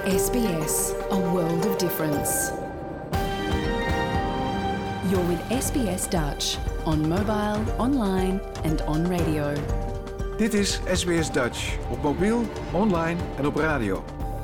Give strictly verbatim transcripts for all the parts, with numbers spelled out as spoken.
S B S, a world of difference. You're with S B S Dutch, on mobile, online and on radio. Dit is S B S Dutch, op mobiel, online en op radio.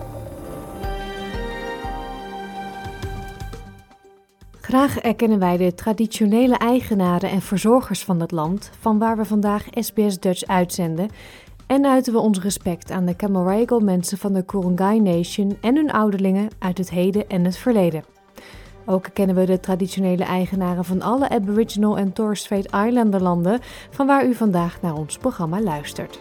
Graag erkennen wij de traditionele eigenaren en verzorgers van het land, van waar we vandaag S B S Dutch uitzenden, en uiten we ons respect aan de Camaragal mensen van de Ku-ring-gai Nation en hun ouderlingen uit het heden en het verleden. Ook erkennen we de traditionele eigenaren van alle Aboriginal en Torres Strait Islander landen, van waar u vandaag naar ons programma luistert.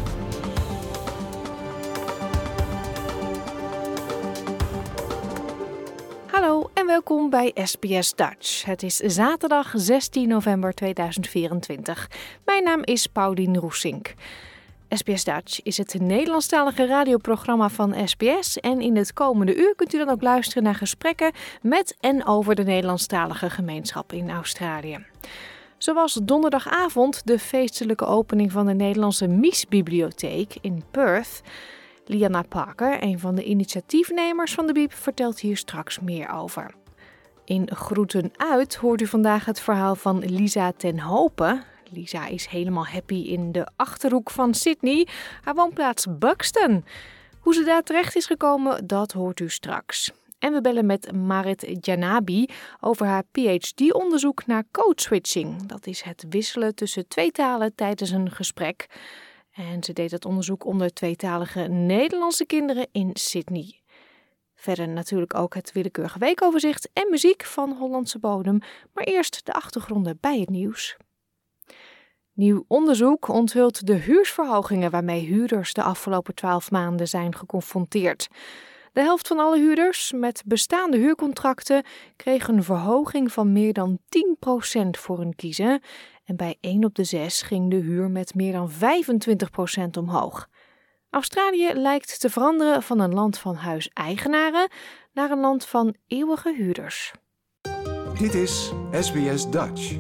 Hallo en welkom bij S B S Dutch. Het is zaterdag zestien november tweeduizend vierentwintig. Mijn naam is Paulien Roesink. S B S Dutch is het Nederlandstalige radioprogramma van S B S en in het komende uur kunt u dan ook luisteren naar gesprekken met en over de Nederlandstalige gemeenschap in Australië. Zoals donderdagavond de feestelijke opening van de Nederlandse Mies-bibliotheek in Perth. Liana Parker, een van de initiatiefnemers van de Bieb, vertelt hier straks meer over. In Groeten Uit hoort u vandaag het verhaal van Lisa ten Hope. Lisa is helemaal happy in de Achterhoek van Sydney, haar woonplaats Buxton. Hoe ze daar terecht is gekomen, dat hoort u straks. En we bellen met Marit Janabi over haar P H D-onderzoek naar codeswitching. Dat is het wisselen tussen twee talen tijdens een gesprek. En ze deed dat onderzoek onder tweetalige Nederlandse kinderen in Sydney. Verder natuurlijk ook het willekeurige weekoverzicht en muziek van Hollandse bodem. Maar eerst de achtergronden bij het nieuws. Nieuw onderzoek onthult de huursverhogingen waarmee huurders de afgelopen twaalf maanden zijn geconfronteerd. De helft van alle huurders met bestaande huurcontracten kreeg een verhoging van meer dan tien procent voor hun kiezen. En bij één op de zes ging de huur met meer dan vijfentwintig procent omhoog. Australië lijkt te veranderen van een land van huiseigenaren naar een land van eeuwige huurders. Dit is S B S Dutch.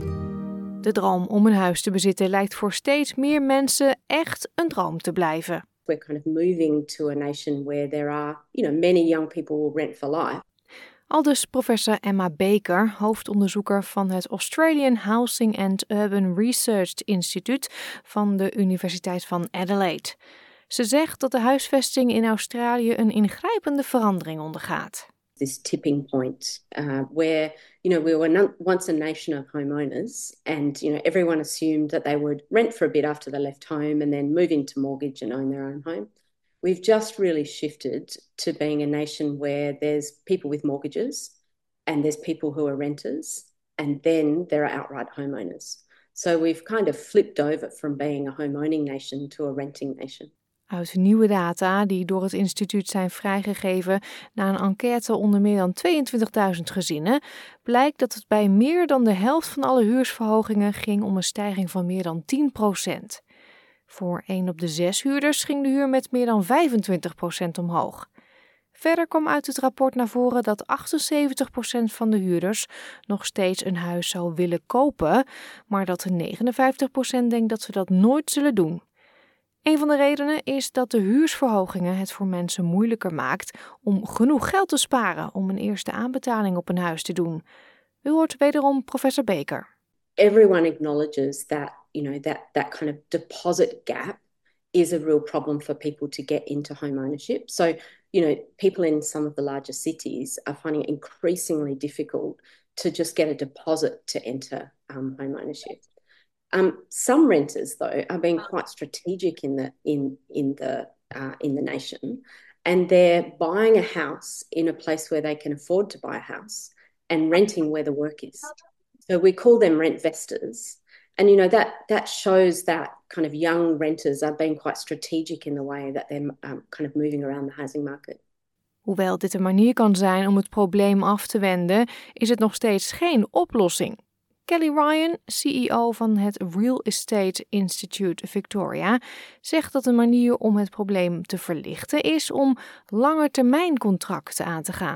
De droom om een huis te bezitten lijkt voor steeds meer mensen echt een droom te blijven. We're kind of moving to a nation where there are, you know, many young people will rent for life. Aldus professor Emma Baker, hoofdonderzoeker van het Australian Housing and Urban Research Institute van de Universiteit van Adelaide. Ze zegt dat de huisvesting in Australië een ingrijpende verandering ondergaat. This tipping point uh, where, you know, we were no- once a nation of homeowners and, you know, everyone assumed that they would rent for a bit after they left home and then move into mortgage and own their own home. We've just really shifted to being a nation where there's people with mortgages and there's people who are renters and then there are outright homeowners. So we've kind of flipped over from being a home-owning nation to a renting nation. Uit nieuwe data die door het instituut zijn vrijgegeven na een enquête onder meer dan tweeëntwintigduizend gezinnen, blijkt dat het bij meer dan de helft van alle huursverhogingen ging om een stijging van meer dan tien procent. Voor één op de zes huurders ging de huur met meer dan vijfentwintig procent omhoog. Verder kwam uit het rapport naar voren dat achtenzeventig procent van de huurders nog steeds een huis zou willen kopen, maar dat negenenvijftig procent denkt dat ze dat nooit zullen doen. Een van de redenen is dat de huursverhogingen het voor mensen moeilijker maakt om genoeg geld te sparen om een eerste aanbetaling op een huis te doen. U hoort wederom professor Baker. Everyone acknowledges that, you know, that, that kind of deposit gap is a real problem for people to get into home ownership. So, you know, people in some of the larger cities are finding it increasingly difficult to just get a deposit to enter um, home ownership. Um, some renters, though, are being quite strategic in the in in the uh, in the nation, and they're buying a house in a place where they can afford to buy a house and renting where the work is. So we call them rent vestors, and you know that that shows that kind of young renters are being quite strategic in the way that they're um, kind of moving around the housing market. Hoewel dit een manier kan zijn om het probleem af te wenden, is het nog steeds geen oplossing. Kelly Ryan, C E O van het Real Estate Institute Victoria, zegt dat een manier om het probleem te verlichten is om langetermijncontracten aan te gaan.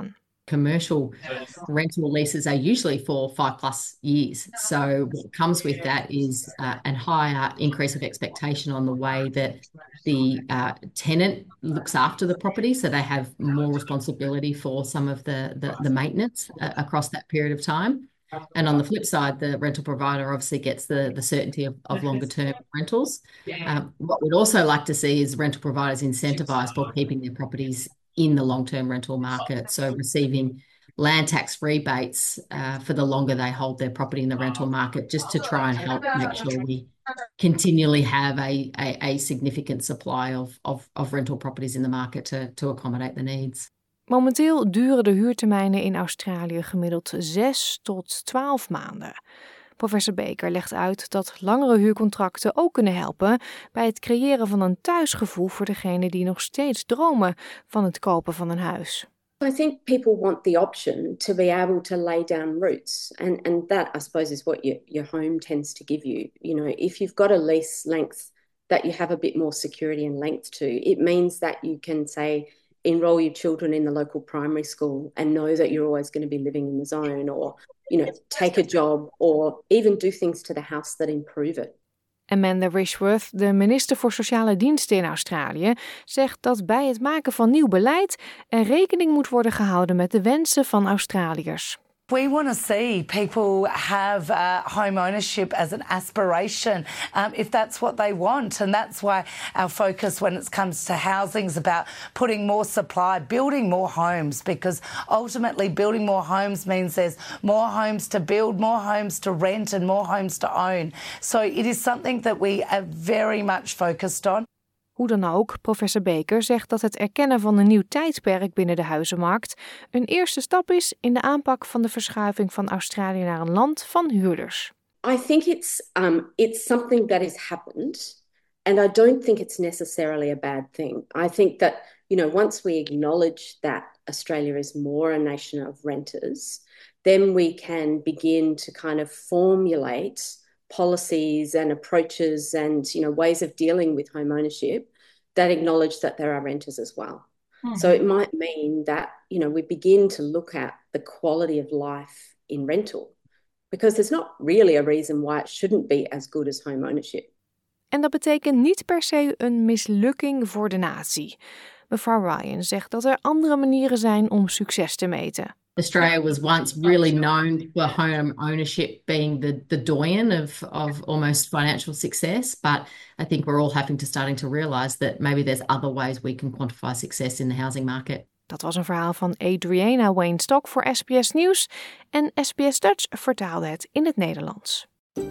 Commercial rental leases are usually for five plus years. So what comes with that is uh, a higher increase of expectation on the way that the uh, tenant looks after the property. So they have more responsibility for some of the, the, the maintenance uh, across that period of time. And on the flip side, the rental provider obviously gets the, the certainty of, of longer term rentals. Um, what we'd also like to see is rental providers incentivised for keeping their properties in the long-term rental market. So receiving land tax rebates uh, for the longer they hold their property in the rental market, just to try and help make sure we continually have a, a, a significant supply of, of, of rental properties in the market to, to accommodate the needs. Momenteel duren de huurtermijnen in Australië gemiddeld zes tot twaalf maanden. Professor Baker legt uit dat langere huurcontracten ook kunnen helpen bij het creëren van een thuisgevoel voor degenen die nog steeds dromen van het kopen van een huis. I think people want the option to be able to lay down roots, and and that I suppose is what your your home tends to give you. You know, if you've got a lease length that you have a bit more security and length to, it means that you can say enroll your children in the local primary school and know that you're always going to be living in the zone, or, you know, take a job or even do things to the house that improve it. Amanda Rishworth, de minister voor Sociale Diensten in Australië, zegt dat bij het maken van nieuw beleid er rekening moet worden gehouden met de wensen van Australiërs. We want to see people have uh, home ownership as an aspiration, um, if that's what they want. And that's why our focus when it comes to housing is about putting more supply, building more homes, because ultimately building more homes means there's more homes to build, more homes to rent and more homes to own. So it is something that we are very much focused on. Hoe dan ook, professor Baker zegt dat het erkennen van een nieuw tijdperk binnen de huizenmarkt een eerste stap is in de aanpak van de verschuiving van Australië naar een land van huurders. I think it's um, it's something that has happened, and I don't think it's necessarily a bad thing. I think that, you know, once we acknowledge that Australia is more a nation of renters, then we can begin to kind of formulate policies and approaches and, you know, ways of dealing with home ownership that acknowledge that there are renters as well. Mm-hmm. So it might mean that, you know, we begin to look at the quality of life in rental, because there's not really a reason why it shouldn't be as good as home ownership. En dat betekent niet per se een mislukking voor de natie. Mevrouw Ryan zegt dat er andere manieren zijn om succes te meten. Australia was once really known for home ownership being the, the doyen of, of almost financial success. But I think we're all having to starting to realise that maybe there's other ways we can quantify success in the housing market. Dat was een verhaal van Adriana Wayne-Stock voor S B S Nieuws. En S B S Dutch vertaalde het in het Nederlands.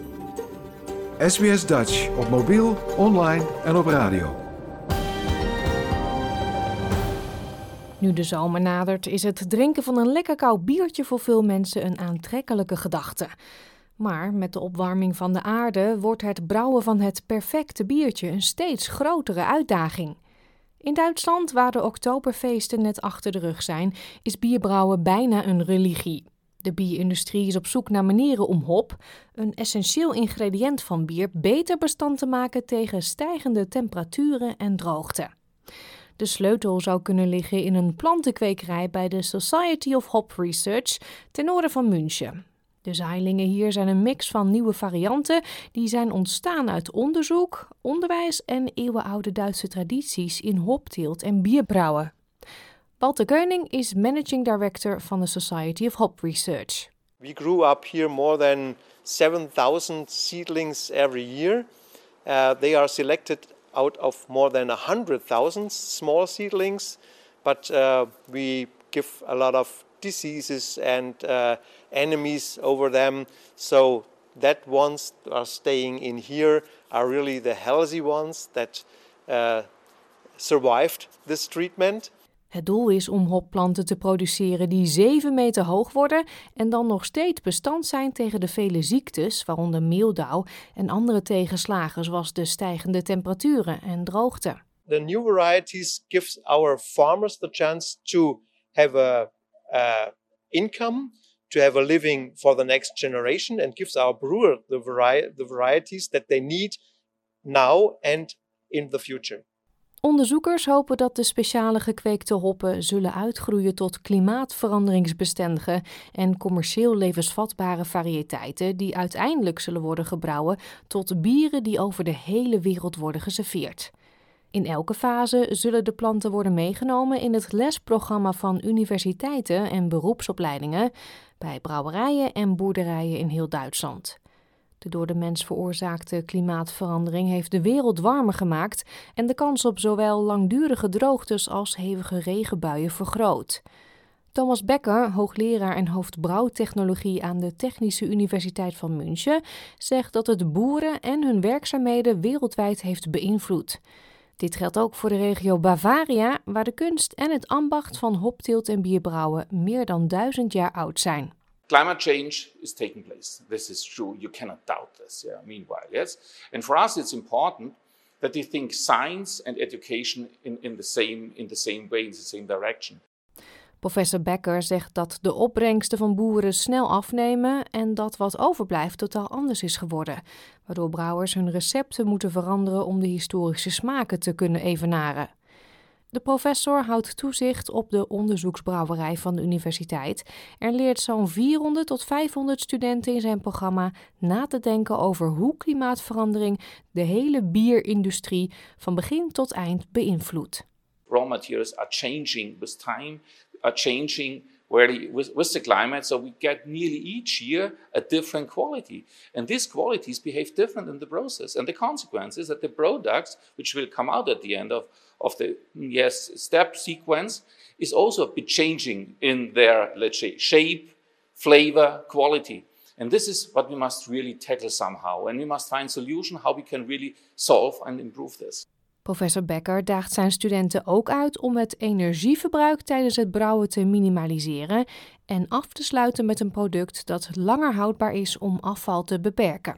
S B S Dutch op mobiel, online en op radio. Nu de zomer nadert, is het drinken van een lekker koud biertje voor veel mensen een aantrekkelijke gedachte. Maar met de opwarming van de aarde wordt het brouwen van het perfecte biertje een steeds grotere uitdaging. In Duitsland, waar de oktoberfeesten net achter de rug zijn, is bierbrouwen bijna een religie. De bierindustrie is op zoek naar manieren om hop, een essentieel ingrediënt van bier, beter bestand te maken tegen stijgende temperaturen en droogte. De sleutel zou kunnen liggen in een plantenkwekerij bij de Society of Hop Research ten noorden van München. De zaailingen hier zijn een mix van nieuwe varianten die zijn ontstaan uit onderzoek, onderwijs en eeuwenoude Duitse tradities in hopteelt en bierbrouwen. Walter Koenig is managing director van de Society of Hop Research. We grew up here more than seven thousand seedlings every year. Uh, they are selected out of more than one hundred thousand small seedlings, but uh, we give a lot of diseases and uh, enemies over them. So that ones are staying in here are really the healthy ones that uh, survived this treatment. Het doel is om hopplanten te produceren die zeven meter hoog worden en dan nog steeds bestand zijn tegen de vele ziektes, waaronder meeldauw en andere tegenslagen zoals de stijgende temperaturen en droogte. The new varieties gives our farmers the chance to have a uh, income, to have a living for the next generation, and gives our brewer the, vari- the varieties that they need now and in the future. Onderzoekers hopen dat de speciale gekweekte hoppen zullen uitgroeien tot klimaatveranderingsbestendige en commercieel levensvatbare variëteiten die uiteindelijk zullen worden gebrouwen tot bieren die over de hele wereld worden geserveerd. In elke fase zullen de planten worden meegenomen in het lesprogramma van universiteiten en beroepsopleidingen bij brouwerijen en boerderijen in heel Duitsland. De door de mens veroorzaakte klimaatverandering heeft de wereld warmer gemaakt en de kans op zowel langdurige droogtes als hevige regenbuien vergroot. Thomas Becker, hoogleraar en hoofd brouwtechnologie aan de Technische Universiteit van München, zegt dat het boeren en hun werkzaamheden wereldwijd heeft beïnvloed. Dit geldt ook voor de regio Bavaria, waar de kunst en het ambacht van hopteelt en bierbrouwen meer dan duizend jaar oud zijn. Climate change is taking place. This is true. You cannot doubt this. Yeah. Meanwhile, yes. And for us, it's important that we think science and education in, in the same in the same way, in the same direction. Professor Becker zegt dat de opbrengsten van boeren snel afnemen en dat wat overblijft totaal anders is geworden, waardoor brouwers hun recepten moeten veranderen om de historische smaken te kunnen evenaren. De professor houdt toezicht op de onderzoeksbrouwerij van de universiteit en leert zo'n vierhonderd tot vijfhonderd studenten in zijn programma na te denken over hoe klimaatverandering de hele bierindustrie van begin tot eind beïnvloedt. Raw materials are changing with time, are changing where with, with the climate, so we get nearly each year a different quality. And these qualities behave different in the process. And the consequence is that the products, which will come out at the end of, of the yes step sequence, is also a bit changing in their, let's say, shape, flavor, quality. And this is what we must really tackle somehow. And we must find solution how we can really solve and improve this. Professor Becker daagt zijn studenten ook uit om het energieverbruik tijdens het brouwen te minimaliseren en af te sluiten met een product dat langer houdbaar is om afval te beperken.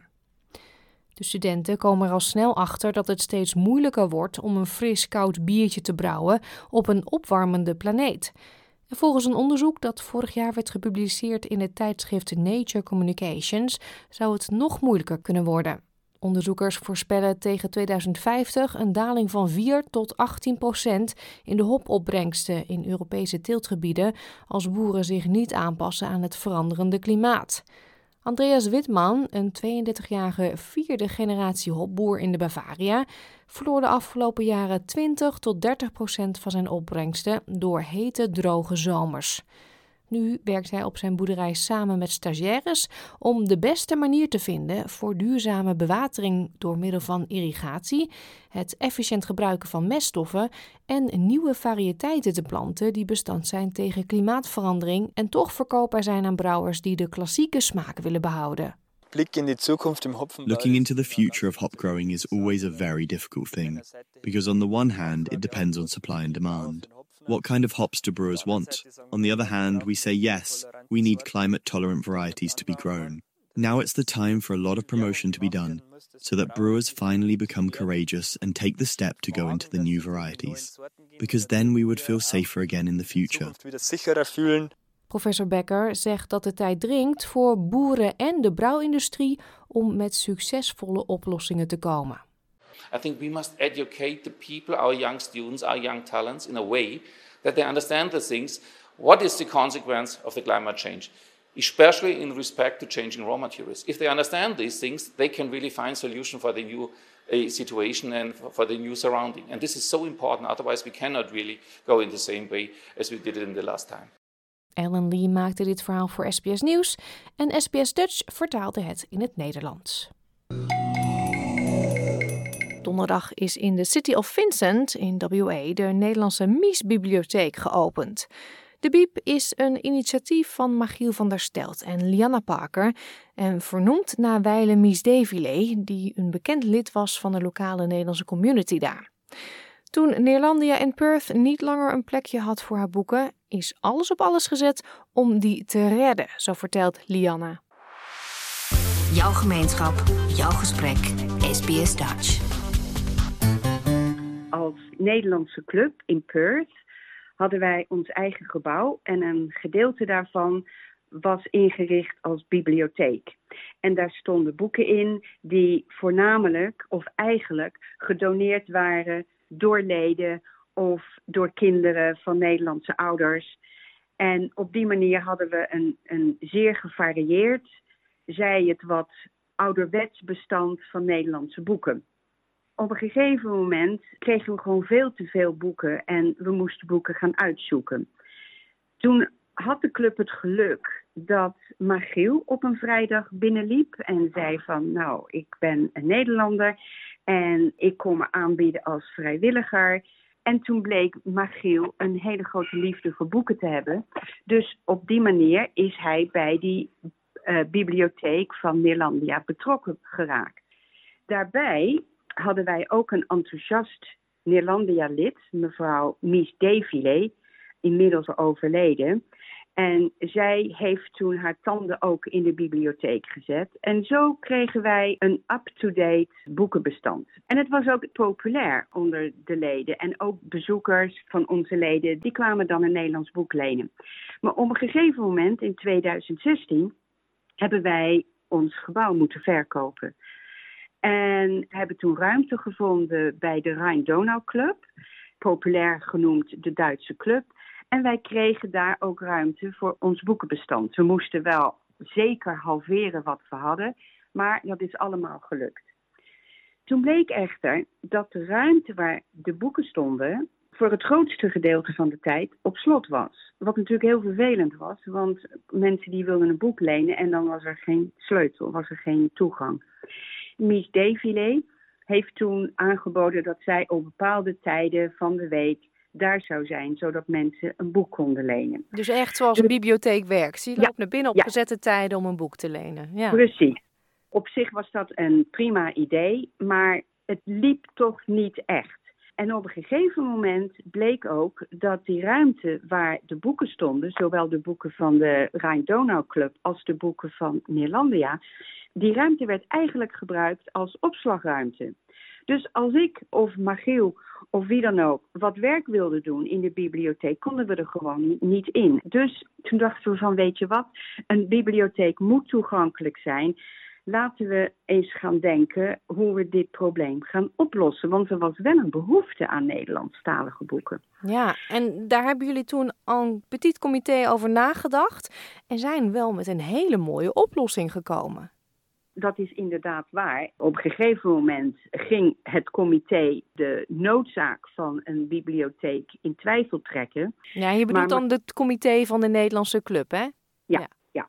De studenten komen er al snel achter dat het steeds moeilijker wordt om een fris koud biertje te brouwen op een opwarmende planeet. En volgens een onderzoek dat vorig jaar werd gepubliceerd in het tijdschrift Nature Communications zou het nog moeilijker kunnen worden. Onderzoekers voorspellen tegen tweeduizend vijftig een daling van vier tot achttien procent in de hopopbrengsten in Europese teeltgebieden als boeren zich niet aanpassen aan het veranderende klimaat. Andreas Witman, een tweeëndertigjarige vierde generatie hopboer in de Bavaria, verloor de afgelopen jaren twintig tot dertig procent van zijn opbrengsten door hete, droge zomers. Nu werkt hij op zijn boerderij samen met stagiaires om de beste manier te vinden voor duurzame bewatering door middel van irrigatie, het efficiënt gebruiken van meststoffen en nieuwe variëteiten te planten die bestand zijn tegen klimaatverandering en toch verkoopbaar zijn aan brouwers die de klassieke smaak willen behouden. Looking into the future of hop growing is always a very difficult thing, because on the one hand it depends on supply and demand. What kind of hops do brewers want? On the other hand, we say yes, we need climate-tolerant varieties to be grown. Now it's the time for a lot of promotion to be done, so that brewers finally become courageous and take the step to go into the new varieties. Because then we would feel safer again in the future. Professor Becker zegt dat de tijd dringt voor boeren en de brouwindustrie om met succesvolle oplossingen te komen. I think we must educate the people, our young students, our young talents, in a way that they understand the things. What is the consequence of the climate change, especially in respect to changing raw materials? If they understand these things, they can really find solution for the new uh, situation and for the new surrounding. And this is so important, otherwise we cannot really go in the same way as we did it in the last time. Ellen Lee maakte dit verhaal voor S B S Nieuws en S B S Dutch vertaalde het in het Nederlands. Donderdag is in de City of Vincent in W A de Nederlandse Mies-bibliotheek geopend. De Bieb is een initiatief van Magiel van der Stelt en Lianna Parker en vernoemd naar wijle Mies Devilé, die een bekend lid was van de lokale Nederlandse community daar. Toen Neerlandia in Perth niet langer een plekje had voor haar boeken, is alles op alles gezet om die te redden, zo vertelt Lianna. Jouw gemeenschap, jouw gesprek, S B S Dutch. Als Nederlandse club in Perth hadden wij ons eigen gebouw en een gedeelte daarvan was ingericht als bibliotheek. En daar stonden boeken in die voornamelijk of eigenlijk gedoneerd waren door leden of door kinderen van Nederlandse ouders. En op die manier hadden we een, een zeer gevarieerd, zij het wat ouderwets bestand van Nederlandse boeken. Op een gegeven moment kregen we gewoon veel te veel boeken en we moesten boeken gaan uitzoeken. Toen had de club het geluk dat Magiel op een vrijdag binnenliep en zei van, nou, ik ben een Nederlander en ik kom me aanbieden als vrijwilliger. En toen bleek Magiel een hele grote liefde voor boeken te hebben. Dus op die manier is hij bij die uh, bibliotheek van Neerlandia betrokken geraakt. Daarbij hadden wij ook een enthousiast Neerlandia-lid, mevrouw Mies Devillé, inmiddels overleden. En zij heeft toen haar tanden ook in de bibliotheek gezet. En zo kregen wij een up-to-date boekenbestand. En het was ook populair onder de leden. En ook bezoekers van onze leden, die kwamen dan een Nederlands boek lenen. Maar op een gegeven moment, in tweeduizend zestien, hebben wij ons gebouw moeten verkopen. En hebben toen ruimte gevonden bij de Rijn-Donau Club, populair genoemd de Duitse club. En wij kregen daar ook ruimte voor ons boekenbestand. We moesten wel zeker halveren wat we hadden, maar dat is allemaal gelukt. Toen bleek echter dat de ruimte waar de boeken stonden voor het grootste gedeelte van de tijd op slot was. Wat natuurlijk heel vervelend was, want mensen die wilden een boek lenen en dan was er geen sleutel, was er geen toegang. Mies Devillé heeft toen aangeboden dat zij op bepaalde tijden van de week daar zou zijn, zodat mensen een boek konden lenen. Dus echt zoals een bibliotheek werkt. Je loopt ja, naar binnen op ja. gezette tijden om een boek te lenen. Ja. Precies. Op zich was dat een prima idee, maar het liep toch niet echt. En op een gegeven moment bleek ook dat die ruimte waar de boeken stonden, zowel de boeken van de Rijn-Donau Club als de boeken van Neerlandia, die ruimte werd eigenlijk gebruikt als opslagruimte. Dus als ik of Magiel of wie dan ook wat werk wilde doen in de bibliotheek, konden we er gewoon niet in. Dus toen dachten we van, weet je wat, een bibliotheek moet toegankelijk zijn. Laten we eens gaan denken hoe we dit probleem gaan oplossen. Want er was wel een behoefte aan Nederlandstalige boeken. Ja, en daar hebben jullie toen een petit comité over nagedacht en zijn wel met een hele mooie oplossing gekomen. Dat is inderdaad waar. Op een gegeven moment ging het comité de noodzaak van een bibliotheek in twijfel trekken. Ja, je bedoelt maar, dan het comité van de Nederlandse club, hè? Ja, ja. ja.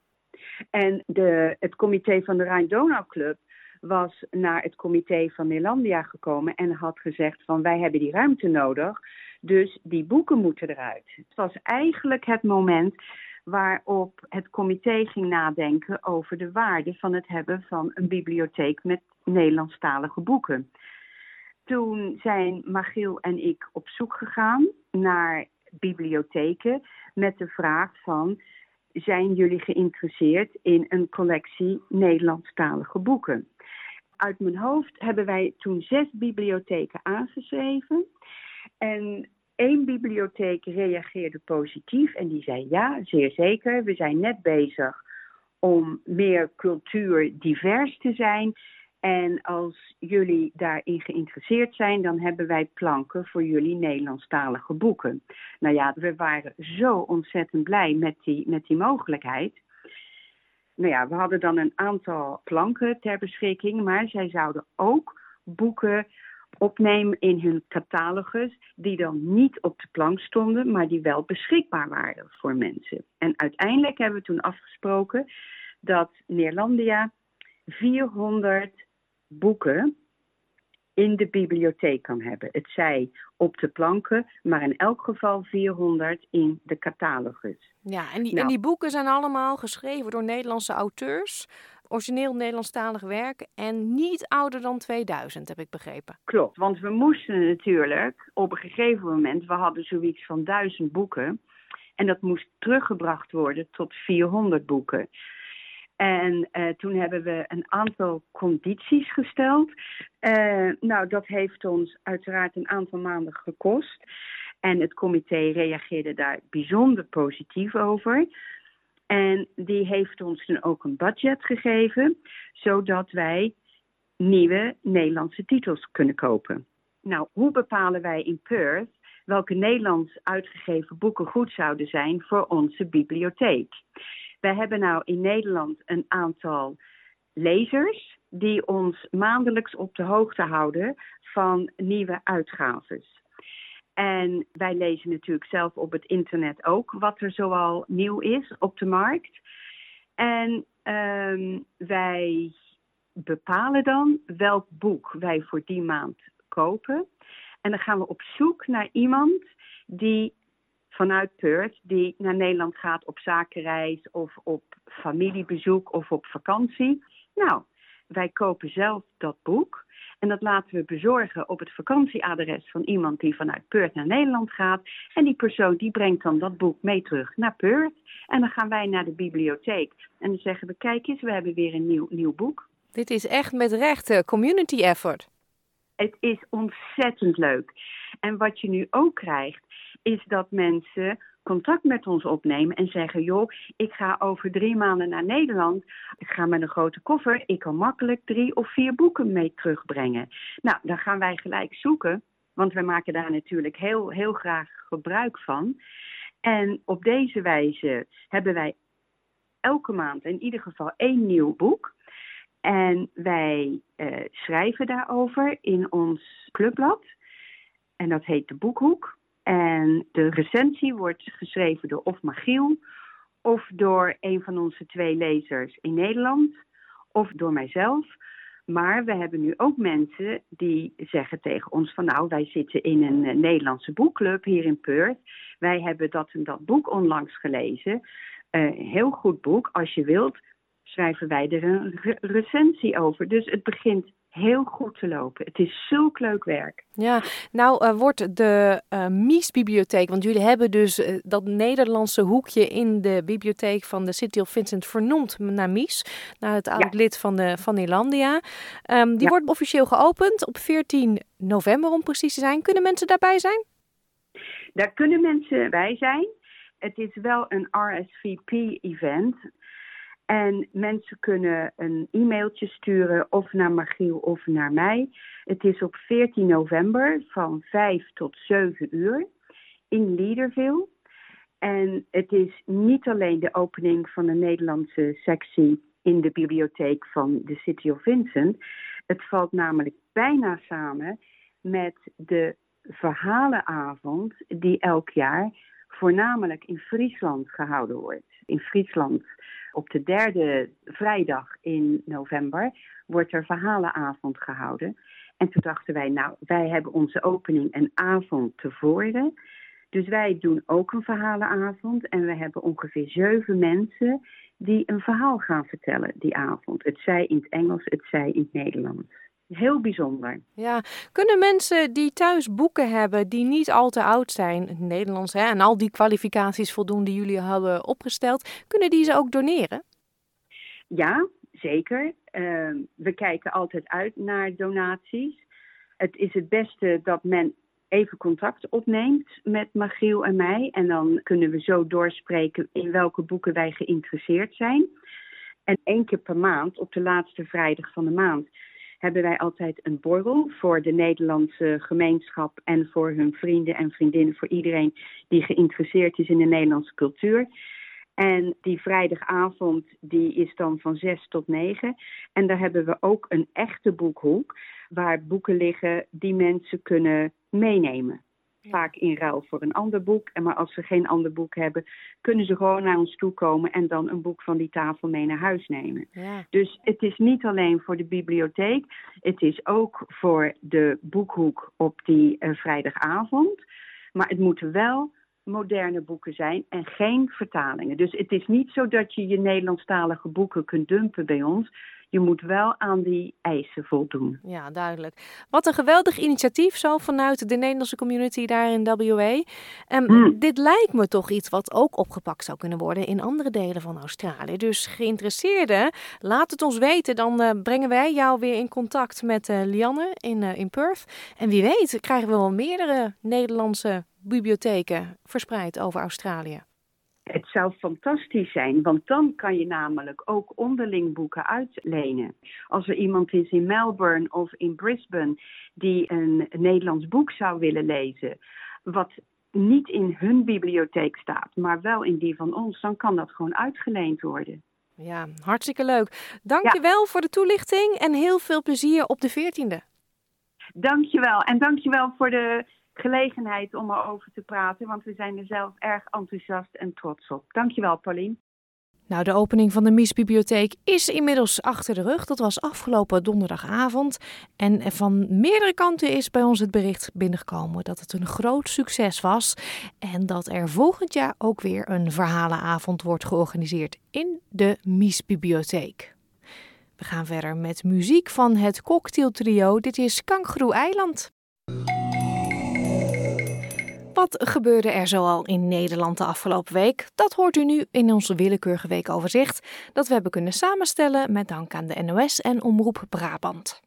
En de, het comité van de Rijn-Donau Club was naar het comité van Neerlandia gekomen en had gezegd van, wij hebben die ruimte nodig, dus die boeken moeten eruit. Het was eigenlijk het moment waarop het comité ging nadenken over de waarde van het hebben van een bibliotheek met Nederlandstalige boeken. Toen zijn Magiel en ik op zoek gegaan naar bibliotheken met de vraag van, zijn jullie geïnteresseerd in een collectie Nederlandstalige boeken? Uit mijn hoofd hebben wij toen zes bibliotheken aangeschreven en Eén bibliotheek reageerde positief en die zei ja, zeer zeker. We zijn net bezig om meer cultuurdivers te zijn. En als jullie daarin geïnteresseerd zijn, dan hebben wij planken voor jullie Nederlandstalige boeken. Nou ja, we waren zo ontzettend blij met die, met die mogelijkheid. Nou ja, we hadden dan een aantal planken ter beschikking, maar zij zouden ook boeken opnemen in hun catalogus die dan niet op de plank stonden, maar die wel beschikbaar waren voor mensen. En uiteindelijk hebben we toen afgesproken dat Neerlandia vierhonderd boeken in de bibliotheek kan hebben. Het zij op de planken, maar in elk geval vierhonderd in de catalogus. Ja, en die, nou, en die boeken zijn allemaal geschreven door Nederlandse auteurs, origineel Nederlandstalig werk en niet ouder dan tweeduizend, heb ik begrepen. Klopt, want we moesten natuurlijk op een gegeven moment, we hadden zoiets van duizend boeken en dat moest teruggebracht worden tot vierhonderd boeken. En uh, toen hebben we een aantal condities gesteld. Uh, nou, dat heeft ons uiteraard een aantal maanden gekost. En het comité reageerde daar bijzonder positief over. En die heeft ons toen ook een budget gegeven, zodat wij nieuwe Nederlandse titels kunnen kopen. Nou, hoe bepalen wij in Perth welke Nederlands uitgegeven boeken goed zouden zijn voor onze bibliotheek? Wij hebben nou in Nederland een aantal lezers die ons maandelijks op de hoogte houden van nieuwe uitgaves. En wij lezen natuurlijk zelf op het internet ook wat er zoal nieuw is op de markt. En um, wij bepalen dan welk boek wij voor die maand kopen. En dan gaan we op zoek naar iemand die vanuit Perth, die naar Nederland gaat op zakenreis of op familiebezoek of op vakantie. Nou, wij kopen zelf dat boek en dat laten we bezorgen op het vakantieadres van iemand die vanuit Perth naar Nederland gaat. En die persoon die brengt dan dat boek mee terug naar Perth. En dan gaan wij naar de bibliotheek en dan zeggen we, kijk eens, we hebben weer een nieuw, nieuw boek. Dit is echt met recht community effort. Het is ontzettend leuk. En wat je nu ook krijgt, is dat mensen contact met ons opnemen en zeggen, joh, ik ga over drie maanden naar Nederland. Ik ga met een grote koffer. Ik kan makkelijk drie of vier boeken mee terugbrengen. Nou, dan gaan wij gelijk zoeken, want wij maken daar natuurlijk heel, heel graag gebruik van. En op deze wijze hebben wij elke maand in ieder geval één nieuw boek. En wij uh, schrijven daarover in ons clubblad. En dat heet de Boekhoek. En de recensie wordt geschreven door of Magiel, of door een van onze twee lezers in Nederland, of door mijzelf. Maar we hebben nu ook mensen die zeggen tegen ons van nou, wij zitten in een uh, Nederlandse boekclub hier in Perth. Wij hebben dat en dat boek onlangs gelezen. Een uh, heel goed boek, als je wilt, schrijven wij er een re- recensie over. Dus het begint heel goed te lopen. Het is zulk leuk werk. Ja, nou uh, wordt de uh, Mies-bibliotheek, want jullie hebben dus uh, dat Nederlandse hoekje in de bibliotheek van de City of Vincent vernoemd naar Mies, naar het oud ja. lid van, de, van Neerlandia. Um, die ja. wordt officieel geopend op veertien november om precies te zijn. Kunnen mensen daarbij zijn? Daar kunnen mensen bij zijn. Het is wel een R S V P-event. En mensen kunnen een e-mailtje sturen of naar Magiel of naar mij. Het is op veertien november van vijf tot zeven uur in Leederville. En het is niet alleen de opening van de Nederlandse sectie in de bibliotheek van de City of Vincent. Het valt namelijk bijna samen met de verhalenavond die elk jaar voornamelijk in Friesland gehouden wordt. In Friesland op de derde vrijdag in november wordt er verhalenavond gehouden. En toen dachten wij, nou, wij hebben onze opening een avond tevoren. Dus wij doen ook een verhalenavond. En we hebben ongeveer zeven mensen die een verhaal gaan vertellen die avond. Het zij in het Engels, het zij in het Nederlands. Heel bijzonder. Ja, kunnen mensen die thuis boeken hebben die niet al te oud zijn, in het Nederlands, hè, en al die kwalificaties voldoen die jullie hadden opgesteld, kunnen die ze ook doneren? Ja, zeker. Uh, we kijken altijd uit naar donaties. Het is het beste dat men even contact opneemt met Magiel en mij. En dan kunnen we zo doorspreken in welke boeken wij geïnteresseerd zijn. En één keer per maand, op de laatste vrijdag van de maand, hebben wij altijd een borrel voor de Nederlandse gemeenschap en voor hun vrienden en vriendinnen, voor iedereen die geïnteresseerd is in de Nederlandse cultuur. En die vrijdagavond die is dan van zes tot negen. En daar hebben we ook een echte boekhoek waar boeken liggen die mensen kunnen meenemen. Vaak in ruil voor een ander boek. En maar als ze geen ander boek hebben, kunnen ze gewoon naar ons toe komen en dan een boek van die tafel mee naar huis nemen. Ja. Dus het is niet alleen voor de bibliotheek. Het is ook voor de boekhoek op die uh, vrijdagavond. Maar het moeten wel moderne boeken zijn en geen vertalingen. Dus het is niet zo dat je je Nederlandstalige boeken kunt dumpen bij ons. Je moet wel aan die eisen voldoen. Ja, duidelijk. Wat een geweldig initiatief zo vanuit de Nederlandse community daar in W A. Um, mm. Dit lijkt me toch iets wat ook opgepakt zou kunnen worden in andere delen van Australië. Dus geïnteresseerden, laat het ons weten. Dan uh, brengen wij jou weer in contact met uh, Lianne in, uh, in Perth. En wie weet krijgen we wel meerdere Nederlandse bibliotheken verspreid over Australië. Het zou fantastisch zijn, want dan kan je namelijk ook onderling boeken uitlenen. Als er iemand is in Melbourne of in Brisbane die een Nederlands boek zou willen lezen, wat niet in hun bibliotheek staat, maar wel in die van ons, dan kan dat gewoon uitgeleend worden. Ja, hartstikke leuk. Dank je wel voor de toelichting en heel veel plezier op de veertiende. Dank je wel en dank je wel voor de gelegenheid om erover te praten, want we zijn er zelf erg enthousiast en trots op. Dank je wel, Paulien. Nou, de opening van de Mies-bibliotheek is inmiddels achter de rug. Dat was afgelopen donderdagavond. En van meerdere kanten is bij ons het bericht binnengekomen dat het een groot succes was. En dat er volgend jaar ook weer een verhalenavond wordt georganiseerd in de Mies-bibliotheek. We gaan verder met muziek van het cocktailtrio. Dit is Kangaroo Eiland. Wat gebeurde er zoal in Nederland de afgelopen week? Dat hoort u nu in ons willekeurige weekoverzicht dat we hebben kunnen samenstellen met dank aan de N O S en Omroep Brabant.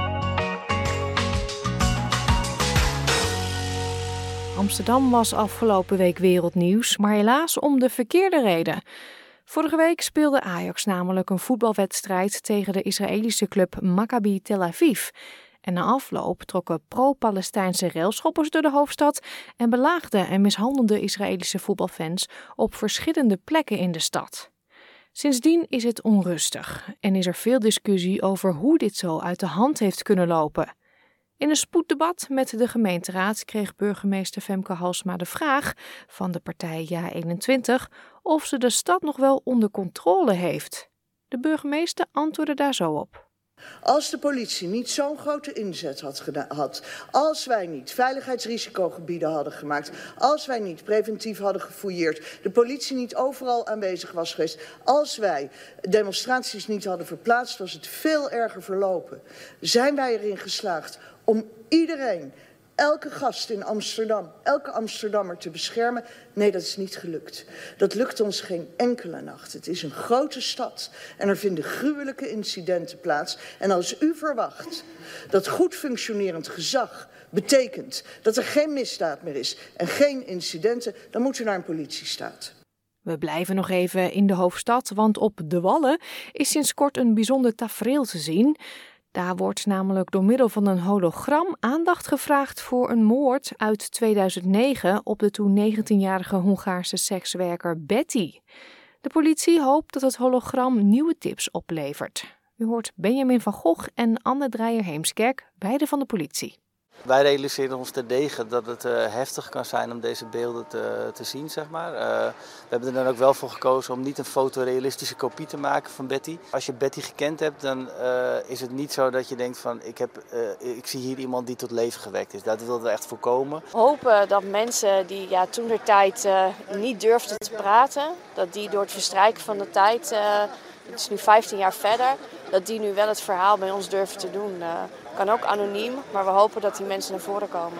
Amsterdam was afgelopen week wereldnieuws, maar helaas om de verkeerde reden. Vorige week speelde Ajax namelijk een voetbalwedstrijd tegen de Israëlische club Maccabi Tel Aviv. En na afloop trokken pro-Palestijnse railschoppers door de hoofdstad en belaagden en mishandelden Israëlische voetbalfans op verschillende plekken in de stad. Sindsdien is het onrustig en is er veel discussie over hoe dit zo uit de hand heeft kunnen lopen. In een spoeddebat met de gemeenteraad kreeg burgemeester Femke Halsema de vraag van de partij Ja eenentwintig of ze de stad nog wel onder controle heeft. De burgemeester antwoordde daar zo op. Als de politie niet zo'n grote inzet had gedaan, als wij niet veiligheidsrisicogebieden hadden gemaakt, als wij niet preventief hadden gefouilleerd, de politie niet overal aanwezig was geweest, als wij demonstraties niet hadden verplaatst, was het veel erger verlopen. Zijn wij erin geslaagd om iedereen, elke gast in Amsterdam, elke Amsterdammer te beschermen? Nee, dat is niet gelukt. Dat lukt ons geen enkele nacht. Het is een grote stad en er vinden gruwelijke incidenten plaats. En als u verwacht dat goed functionerend gezag betekent dat er geen misdaad meer is en geen incidenten, dan moet u naar een politiestaat. We blijven nog even in de hoofdstad, want op De Wallen is sinds kort een bijzonder tafereel te zien. Daar wordt namelijk door middel van een hologram aandacht gevraagd voor een moord uit tweeduizend negen op de toen negentienjarige Hongaarse sekswerker Betty. De politie hoopt dat het hologram nieuwe tips oplevert. U hoort Benjamin van Gogh en Anne Dreyer-Heemskerk, beide van de politie. Wij realiseren ons terdege dat het uh, heftig kan zijn om deze beelden te, te zien, zeg maar. Uh, we hebben er dan ook wel voor gekozen om niet een fotorealistische kopie te maken van Betty. Als je Betty gekend hebt, dan uh, is het niet zo dat je denkt van ik, heb, uh, ik zie hier iemand die tot leven gewekt is. Dat wilden we echt voorkomen. We hopen dat mensen die ja, toentertijd uh, niet durfden te praten, dat die door het verstrijken van de tijd, uh, het is nu vijftien jaar verder, dat die nu wel het verhaal bij ons durven te doen. Uh, kan ook anoniem, maar we hopen dat die mensen naar voren komen.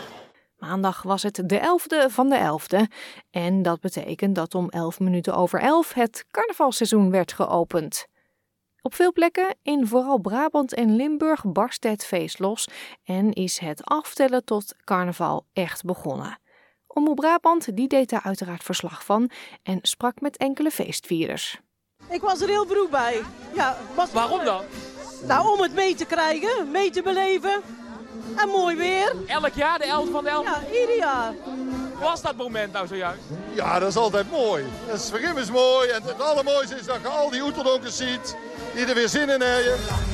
Maandag was het de elfde van de elfde. En dat betekent dat om elf minuten over elf het carnavalseizoen werd geopend. Op veel plekken, in vooral Brabant en Limburg, barst het feest los en is het aftellen tot carnaval echt begonnen. Omroep Brabant die deed daar uiteraard verslag van en sprak met enkele feestvierders. Ik was er heel vroeg bij. Ja, was Waarom dan? Nou, om het mee te krijgen, mee te beleven. En mooi weer. Elk jaar, de elfde van de elfde? Ja, ieder jaar. Hoe was dat moment nou zojuist? Ja, dat is altijd mooi. Het sfeer is mooi en het allermooiste is dat je al die oeteldonkers ziet die er weer zin in hebben.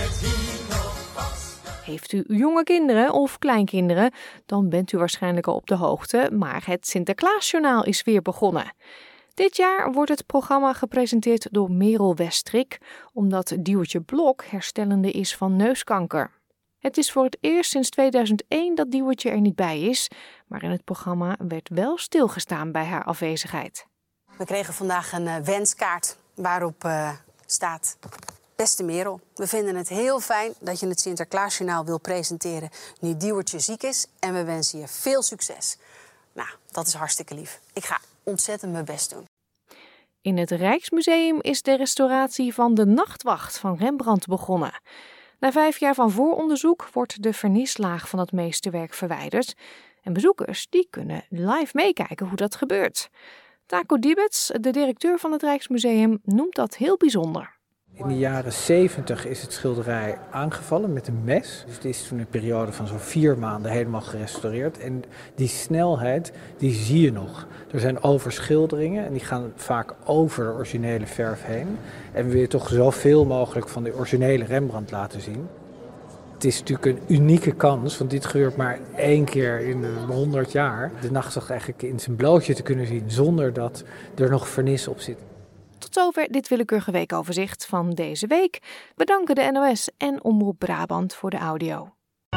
Heeft u jonge kinderen of kleinkinderen, dan bent u waarschijnlijk al op de hoogte, maar het Sinterklaasjournaal is weer begonnen. Dit jaar wordt het programma gepresenteerd door Merel Westrik, omdat Diewertje Blok herstellende is van neuskanker. Het is voor het eerst sinds tweeduizend één dat Diewertje er niet bij is, maar in het programma werd wel stilgestaan bij haar afwezigheid. We kregen vandaag een uh, wenskaart waarop uh, staat: Beste Merel, we vinden het heel fijn dat je het Sinterklaasjournaal wil presenteren nu Diewertje ziek is en we wensen je veel succes. Nou, dat is hartstikke lief. Ik ga ontzettend mijn best doen. In het Rijksmuseum is de restauratie van De Nachtwacht van Rembrandt begonnen. Na vijf jaar van vooronderzoek wordt de vernislaag van het meesterwerk verwijderd. En bezoekers die kunnen live meekijken hoe dat gebeurt. Taco Diebets, de directeur van het Rijksmuseum, noemt dat heel bijzonder. In de jaren zeventig is het schilderij aangevallen met een mes. Dus het is toen een periode van zo'n vier maanden helemaal gerestaureerd. En die snelheid, die zie je nog. Er zijn overschilderingen en die gaan vaak over de originele verf heen. En we willen toch zoveel mogelijk van de originele Rembrandt laten zien. Het is natuurlijk een unieke kans, want dit gebeurt maar één keer in de honderd jaar. De nachtegaal eigenlijk in zijn blootje te kunnen zien zonder dat er nog vernis op zit. Tot zover dit willekeurige weekoverzicht van deze week. We danken de N O S en Omroep Brabant voor de audio.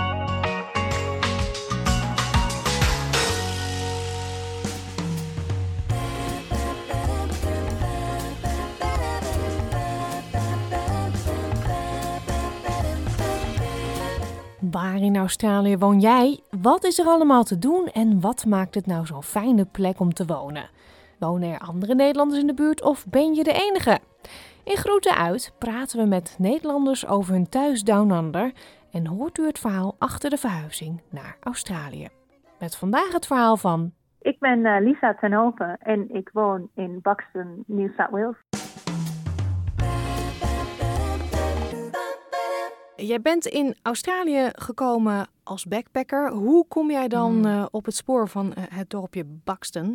Waar in Australië woon jij? Wat is er allemaal te doen en wat maakt het nou zo'n fijne plek om te wonen? Wonen er andere Nederlanders in de buurt of ben je de enige? In Groeten Uit praten we met Nederlanders over hun thuis Down Under en hoort u het verhaal achter de verhuizing naar Australië. Met vandaag het verhaal van... Ik ben uh, Lisa ten Hope en ik woon in Buxton, New South Wales. Jij bent in Australië gekomen als backpacker. Hoe kom jij dan uh, op het spoor van uh, het dorpje Buxton?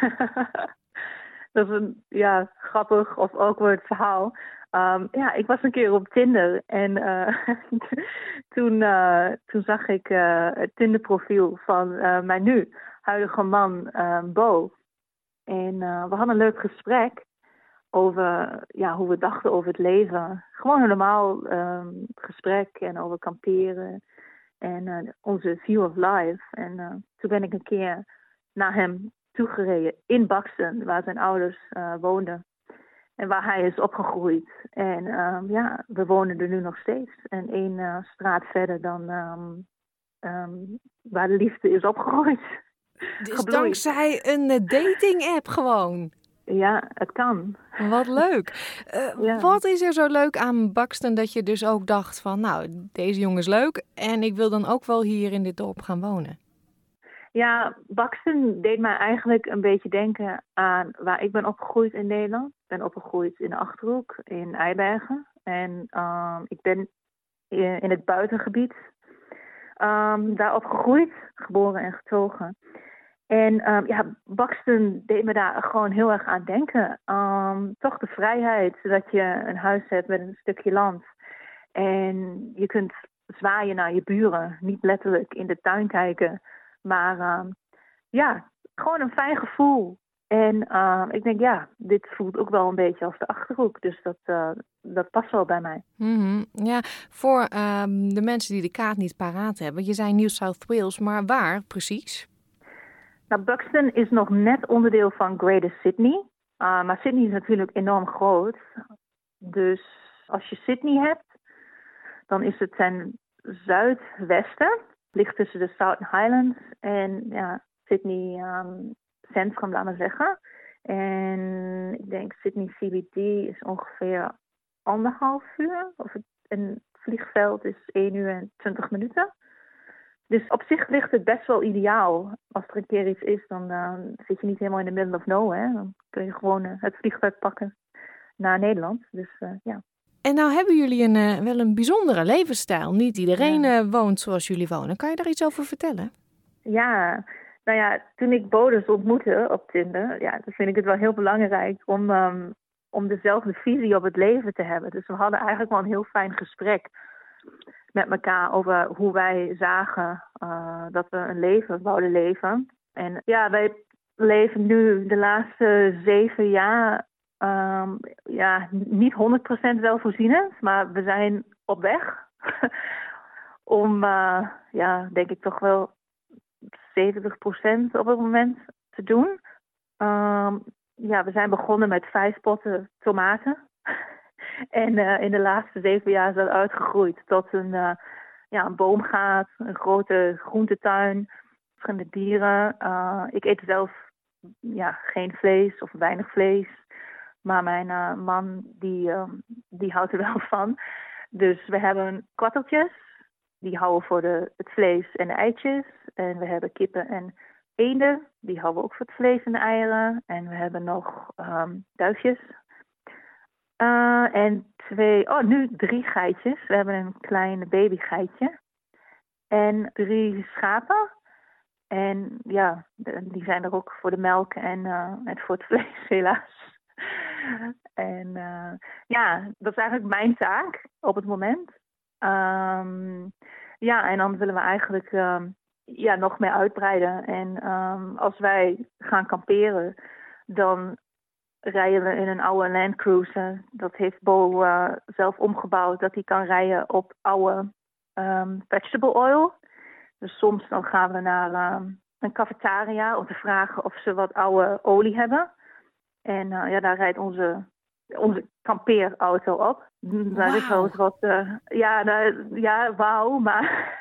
Dat is een ja, grappig of awkward verhaal. Um, ja, ik was een keer op Tinder en uh, toen, uh, toen zag ik uh, het Tinder-profiel van uh, mijn nu huidige man, uh, Bo. En uh, we hadden een leuk gesprek over ja, hoe we dachten over het leven. Gewoon een normaal um, gesprek en over kamperen en uh, onze view of life. En uh, toen ben ik een keer naar hem toegereden in Buxton, waar zijn ouders uh, woonden. En waar hij is opgegroeid. En um, ja, we wonen er nu nog steeds. En één uh, straat verder dan um, um, waar de liefde is opgegroeid. Dus gebloeid. Dankzij een dating app gewoon. Ja, het kan. Wat leuk. Uh, ja. Wat is er zo leuk aan Buxton dat je dus ook dacht van, nou, deze jongen is leuk en ik wil dan ook wel hier in dit dorp gaan wonen? Ja, Buxton deed mij eigenlijk een beetje denken aan waar ik ben opgegroeid in Nederland. Ik ben opgegroeid in de Achterhoek, in Eibergen. En um, ik ben in het buitengebied um, daar opgegroeid, geboren en getogen. En um, ja, Buxton deed me daar gewoon heel erg aan denken. Um, toch de vrijheid dat je een huis hebt met een stukje land. En je kunt zwaaien naar je buren, niet letterlijk in de tuin kijken. Maar um, ja, gewoon een fijn gevoel. En uh, ik denk, ja, dit voelt ook wel een beetje als de Achterhoek. Dus dat, uh, dat past wel bij mij. Mm-hmm. Ja, voor um, de mensen die de kaart niet paraat hebben. Je zei New South Wales, maar waar precies? Nou, Buxton is nog net onderdeel van Greater Sydney. Uh, maar Sydney is natuurlijk enorm groot. Dus als je Sydney hebt, dan is het ten zuidwesten. Ligt tussen de Southern Highlands en ja, Sydney um, Centrum, laten we zeggen. En ik denk Sydney C B D is ongeveer anderhalf uur. Of het, een vliegveld is één uur en twintig minuten. Dus op zich ligt het best wel ideaal. Als er een keer iets is, dan uh, zit je niet helemaal in the middle of nowhere. Dan kun je gewoon uh, het vliegtuig pakken naar Nederland. Dus uh, ja. En nou hebben jullie een, uh, wel een bijzondere levensstijl. Niet iedereen ja. uh, woont zoals jullie wonen. Kan je daar iets over vertellen? Ja, nou ja, toen ik Bo dus ontmoette op Tinder, ja, dan vind ik het wel heel belangrijk om, um, om dezelfde visie op het leven te hebben. Dus we hadden eigenlijk wel een heel fijn gesprek met elkaar over hoe wij zagen uh, dat we een leven wouden leven. En ja, wij leven nu de laatste zeven jaar um, ja, niet honderd procent zelfvoorzienend, maar we zijn op weg om, uh, ja, denk ik toch wel zeventig procent op het moment te doen. Um, ja, we zijn begonnen met vijf potten tomaten. En uh, in de laatste zeven jaar is dat uitgegroeid tot een, uh, ja, een boomgaard, een grote groentetuin, verschillende dieren. Uh, ik eet zelf ja, geen vlees of weinig vlees. Maar mijn uh, man, die, uh, die houdt er wel van. Dus we hebben kwarteltjes. Die houden voor de, het vlees en de eitjes. En we hebben kippen en eenden, die houden we ook voor het vlees en de eieren. En we hebben nog um, duifjes. Uh, en twee, oh nu drie geitjes. We hebben een klein babygeitje. En drie schapen. En ja, die zijn er ook voor de melk en, uh, en voor het vlees helaas. En uh, ja, dat is eigenlijk mijn taak op het moment. Um, ja, en dan willen we eigenlijk um, ja, nog meer uitbreiden. En um, als wij gaan kamperen, dan rijden we in een oude Land Cruiser. Dat heeft Bo uh, zelf omgebouwd, dat hij kan rijden op oude um, vegetable oil. Dus soms dan gaan we naar um, een cafetaria om te vragen of ze wat oude olie hebben. En uh, ja, daar rijdt onze, onze kampeerauto op. Daar is wel eens wat, uh, ja, daar, ja, wauw, maar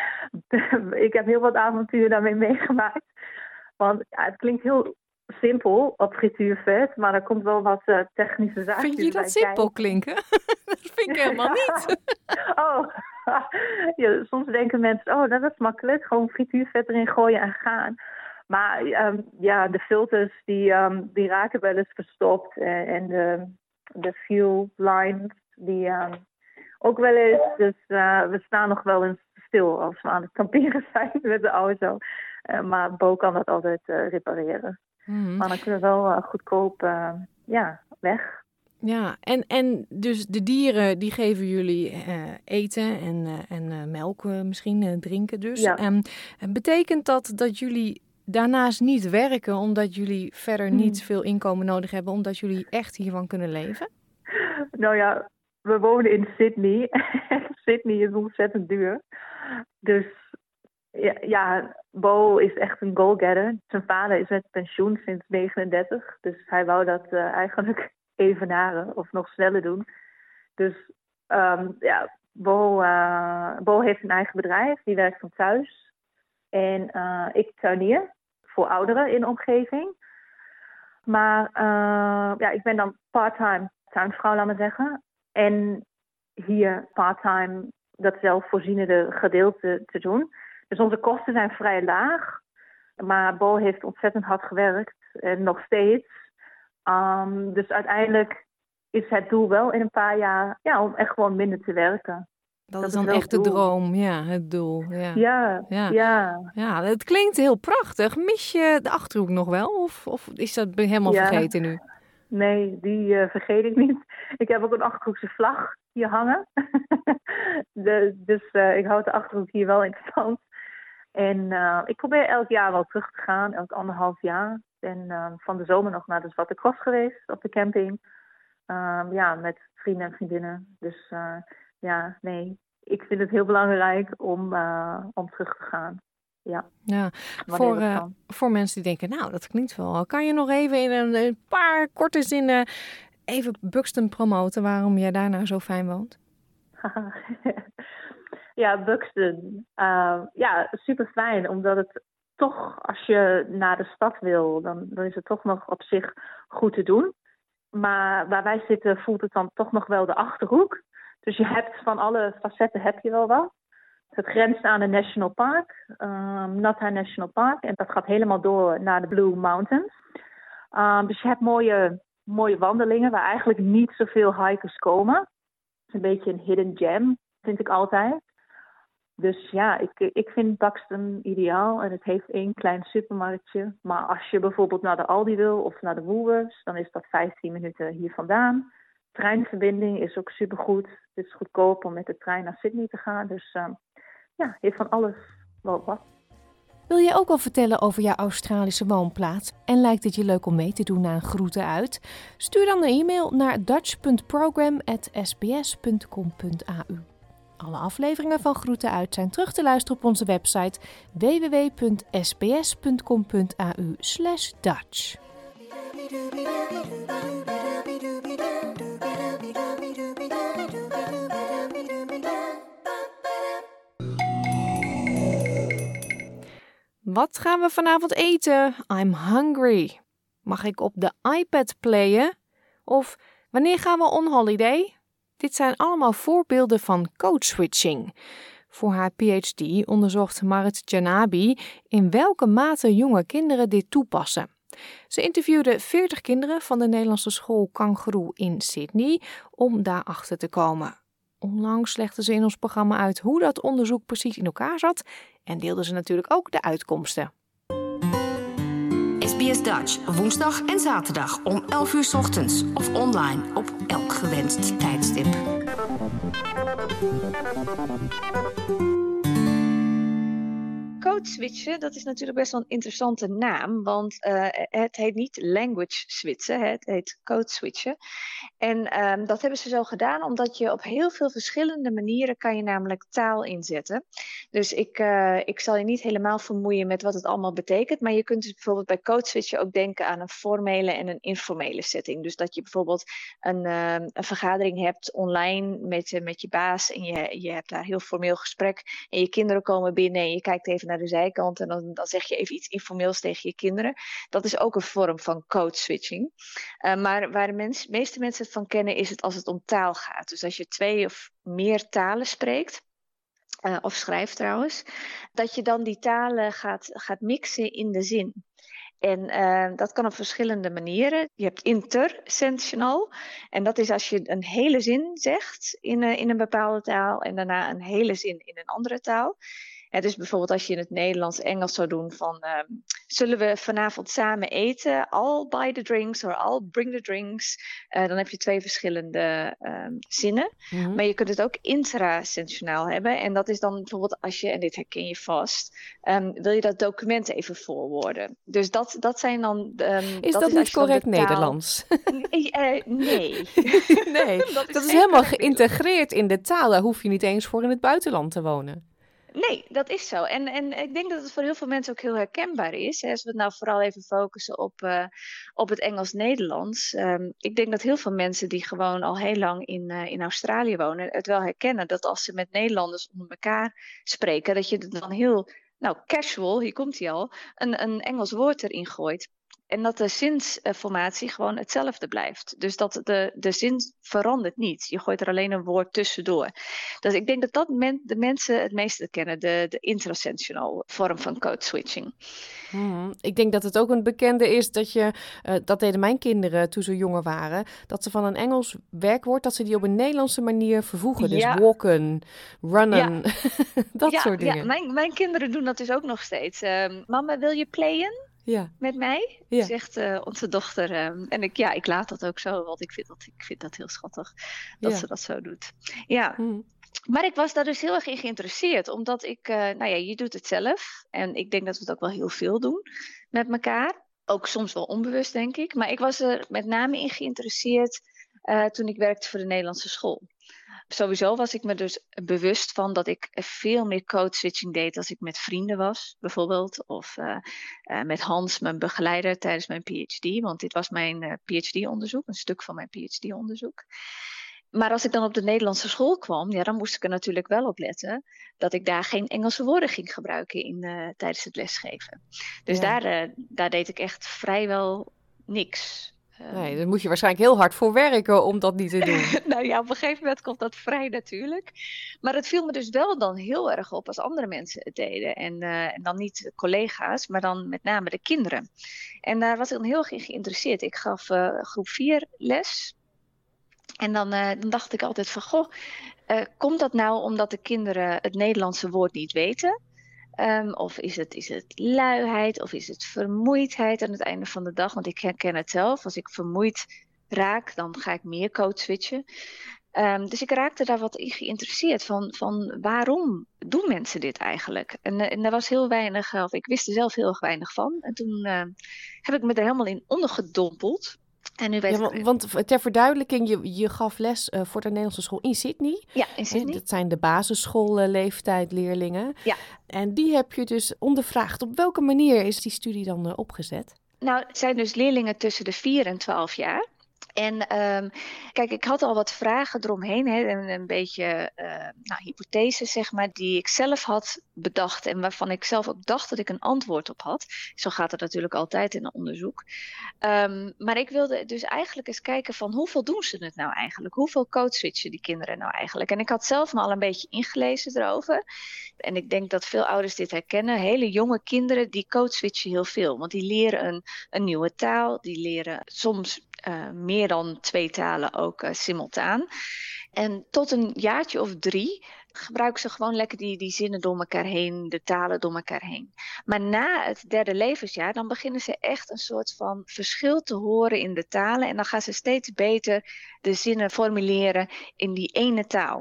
ik heb heel wat avonturen daarmee meegemaakt. Want ja, het klinkt heel simpel op frituurvet, maar er komt wel wat uh, technische zaken. Vind je dat simpel klinken? Dat vind ik helemaal niet. Oh, ja, soms denken mensen, oh, dat is makkelijk. Gewoon frituurvet erin gooien en gaan. Maar um, ja, de filters die, um, die raken wel eens verstopt. En, en de, de fuel lines die um, ook wel eens. Dus uh, we staan nog wel eens stil als we aan het kamperen zijn met de auto. Uh, maar Bo kan dat altijd uh, repareren. Mm-hmm. Maar dan kunnen we wel uh, goedkoop uh, ja, weg. Ja, en, en dus de dieren die geven jullie uh, eten en, uh, en uh, melk uh, misschien, uh, drinken dus. Ja. Um, betekent dat dat jullie daarnaast niet werken omdat jullie verder hmm. niet veel inkomen nodig hebben, omdat jullie echt hiervan kunnen leven? Nou ja, we wonen in Sydney. Sydney is ontzettend duur. Dus ja, ja, Bo is echt een goal-getter. Zijn vader is met pensioen sinds negenendertig. Dus hij wou dat uh, eigenlijk evenaren of nog sneller doen. Dus um, ja, Bo, uh, Bo heeft een eigen bedrijf. Die werkt van thuis. En uh, ik tuinier voor ouderen in de omgeving. Maar uh, ja, ik ben dan part-time tuinvrouw, laat maar zeggen. En hier part-time dat zelfvoorzienende gedeelte te doen. Dus onze kosten zijn vrij laag. Maar Bo heeft ontzettend hard gewerkt. En nog steeds. Um, dus uiteindelijk is het doel wel in een paar jaar ja, om echt gewoon minder te werken. Dat, dat is dan echt de droom, ja, het doel. Ja. Ja, ja. ja. ja, het klinkt heel prachtig. Mis je de Achterhoek nog wel? Of, of is dat helemaal ja. vergeten nu? Nee, die uh, vergeet ik niet. Ik heb ook een Achterhoekse vlag hier hangen. de, dus uh, ik houd de Achterhoek hier wel in stand. En uh, ik probeer elk jaar wel terug te gaan, elk anderhalf jaar. Ik ben uh, van de zomer nog naar de Zwarte Cross geweest op de camping. Uh, ja, met vrienden en vriendinnen. Dus uh, ja, nee, ik vind het heel belangrijk om, uh, om terug te gaan. Ja, ja. Voor, uh, voor mensen die denken, nou, dat klinkt wel. Kan je nog even in een, een paar korte zinnen even Buxton promoten waarom jij daar nou zo fijn woont? Ja, Buxton. Uh, ja, super fijn, omdat het toch, als je naar de stad wil, dan, dan is het toch nog op zich goed te doen. Maar waar wij zitten voelt het dan toch nog wel de Achterhoek. Dus je hebt van alle facetten heb je wel wat. Het grenst aan een national park, um, Natta National Park. En dat gaat helemaal door naar de Blue Mountains. Um, dus je hebt mooie, mooie wandelingen waar eigenlijk niet zoveel hikers komen. Het is een beetje een hidden gem, vind ik altijd. Dus ja, ik, ik vind Buxton ideaal. En het heeft één klein supermarktje. Maar als je bijvoorbeeld naar de Aldi wil of naar de Woolworths, dan is dat vijftien minuten hier vandaan. Treinverbinding is ook supergoed. Het is goedkoop om met de trein naar Sydney te gaan. Dus uh, ja, heeft van alles wel wat. Wil je ook al vertellen over jouw Australische woonplaats? En lijkt het je leuk om mee te doen naar een groeten uit? Stuur dan een e-mail naar dutch punt program at s b s punt com punt a u. Alle afleveringen van Groeten Uit zijn terug te luisteren op onze website w w w punt s b s punt com punt a u slash Dutch. Wat gaan we vanavond eten? I'm hungry. Mag ik op de iPad playen? Of wanneer gaan we on holiday? Dit zijn allemaal voorbeelden van code switching. Voor haar P H D onderzocht Marit Janabi in welke mate jonge kinderen dit toepassen. Ze interviewde veertig kinderen van de Nederlandse school Kangaroo in Sydney om daarachter te komen. Onlangs legden ze in ons programma uit hoe dat onderzoek precies in elkaar zat en deelden ze natuurlijk ook de uitkomsten. S B S Dutch, woensdag en zaterdag om elf uur 's ochtends of online op elk gewenst tijdstip. Code switchen, dat is natuurlijk best wel een interessante naam, want uh, het heet niet language switchen, het heet code switchen. En um, dat hebben ze zo gedaan omdat je op heel veel verschillende manieren kan je namelijk taal inzetten. Dus ik, uh, ik zal je niet helemaal vermoeien met wat het allemaal betekent, maar je kunt dus bijvoorbeeld bij code switchen ook denken aan een formele en een informele setting. Dus dat je bijvoorbeeld een, uh, een vergadering hebt online met, uh, met je baas en je, je hebt daar heel formeel gesprek en je kinderen komen binnen en je kijkt even naar de zijkant en dan, dan zeg je even iets informeels tegen je kinderen. Dat is ook een vorm van code switching. Uh, maar waar de mens, meeste mensen het van kennen is het als het om taal gaat. Dus als je twee of meer talen spreekt, uh, of schrijft trouwens, dat je dan die talen gaat, gaat mixen in de zin. En uh, dat kan op verschillende manieren. Je hebt intersensional. En dat is als je een hele zin zegt in, uh, in een bepaalde taal en daarna een hele zin in een andere taal. Ja, dus bijvoorbeeld als je in het Nederlands-Engels zou doen van uh, zullen we vanavond samen eten? I'll buy the drinks or I'll bring the drinks. Uh, dan heb je twee verschillende uh, zinnen. Mm-hmm. Maar je kunt het ook intrasensionaal hebben. En dat is dan bijvoorbeeld als je, en dit herken je vast, um, wil je dat document even voorwoorden. Dus dat, dat zijn dan... Um, is dat, dat is niet correct taal... Nederlands? nee. Uh, nee. nee, dat is, dat is helemaal geïntegreerd in de taal. Daar hoef je niet eens voor in het buitenland te wonen. Nee, dat is zo. En, en ik denk dat het voor heel veel mensen ook heel herkenbaar is. Hè, als we het nou vooral even focussen op, uh, op het Engels-Nederlands. Um, ik denk dat heel veel mensen die gewoon al heel lang in, uh, in Australië wonen, het wel herkennen dat als ze met Nederlanders onder elkaar spreken, dat je er dan heel, nou casual, hier komt hij al, een, een Engels woord erin gooit. En dat de zinsformatie gewoon hetzelfde blijft. Dus dat de, de zin verandert niet. Je gooit er alleen een woord tussendoor. Dus ik denk dat dat men, de mensen het meeste kennen. De, de intrasensional vorm van code switching. Hmm, ik denk dat het ook een bekende is dat je... Uh, dat deden mijn kinderen toen ze jonger waren. Dat ze van een Engels werkwoord, dat ze die op een Nederlandse manier vervoegen. Dus ja. walken, runnen, ja. dat ja, soort dingen. Ja, mijn, mijn kinderen doen dat dus ook nog steeds. Uh, Mama, wil je playen? Ja. Met mij, ja. zegt uh, onze dochter. Um, en ik, ja, ik laat dat ook zo, want ik vind dat, ik vind dat heel schattig dat ja. ze dat zo doet. Ja, hmm. Maar ik was daar dus heel erg in geïnteresseerd, omdat ik, uh, nou ja, je doet het zelf. En ik denk dat we het ook wel heel veel doen met elkaar. Ook soms wel onbewust, denk ik. Maar ik was er met name in geïnteresseerd uh, toen ik werkte voor de Nederlandse school. Sowieso was ik me dus bewust van dat ik veel meer code switching deed als ik met vrienden was, bijvoorbeeld. Of uh, uh, met Hans, mijn begeleider tijdens mijn P H D. Want dit was mijn uh, P H D-onderzoek, een stuk van mijn P H D-onderzoek. Maar als ik dan op de Nederlandse school kwam, ja, dan moest ik er natuurlijk wel op letten dat ik daar geen Engelse woorden ging gebruiken in, uh, tijdens het lesgeven. Dus ja. daar, uh, daar deed ik echt vrijwel niks. Nee, daar moet je waarschijnlijk heel hard voor werken om dat niet te doen. Nou ja, op een gegeven moment komt dat vrij natuurlijk. Maar het viel me dus wel dan heel erg op als andere mensen het deden. En, uh, en dan niet collega's, maar dan met name de kinderen. En daar was ik dan heel erg in geïnteresseerd. Ik gaf uh, groep vier les. En dan, uh, dan dacht ik altijd van, goh, uh, komt dat nou omdat de kinderen het Nederlandse woord niet weten? Um, of is het, is het luiheid of is het vermoeidheid aan het einde van de dag? Want ik herken het zelf. Als ik vermoeid raak, dan ga ik meer code switchen. Um, dus ik raakte daar wat in geïnteresseerd van, van waarom doen mensen dit eigenlijk? En, en er was heel weinig, of ik wist er zelf heel erg weinig van. En toen uh, heb ik me er helemaal in ondergedompeld. En nu weet ja, want, want ter verduidelijking, je, je gaf les uh, voor de Nederlandse school in Sydney. Ja, in Sydney. Dat zijn de basisschoolleeftijd leerlingen. Ja. En die heb je dus ondervraagd. Op welke manier is die studie dan uh, opgezet? Nou, het zijn dus leerlingen tussen de vier en twaalf jaar. En um, kijk, ik had al wat vragen eromheen, hè, een, een beetje uh, nou, hypotheses, zeg maar, die ik zelf had bedacht en waarvan ik zelf ook dacht dat ik een antwoord op had. Zo gaat het natuurlijk altijd in een onderzoek. Um, maar ik wilde dus eigenlijk eens kijken van hoeveel doen ze het nou eigenlijk? Hoeveel codeswitchen die kinderen nou eigenlijk? En ik had zelf me al een beetje ingelezen erover. En ik denk dat veel ouders dit herkennen. Hele jonge kinderen die codeswitchen heel veel. Want die leren een, een nieuwe taal. Die leren soms uh, meer dan twee talen ook uh, simultaan. En tot een jaartje of drie gebruiken ze gewoon lekker die, die zinnen door elkaar heen, de talen door elkaar heen. Maar na het derde levensjaar, dan beginnen ze echt een soort van verschil te horen in de talen. En dan gaan ze steeds beter de zinnen formuleren in die ene taal.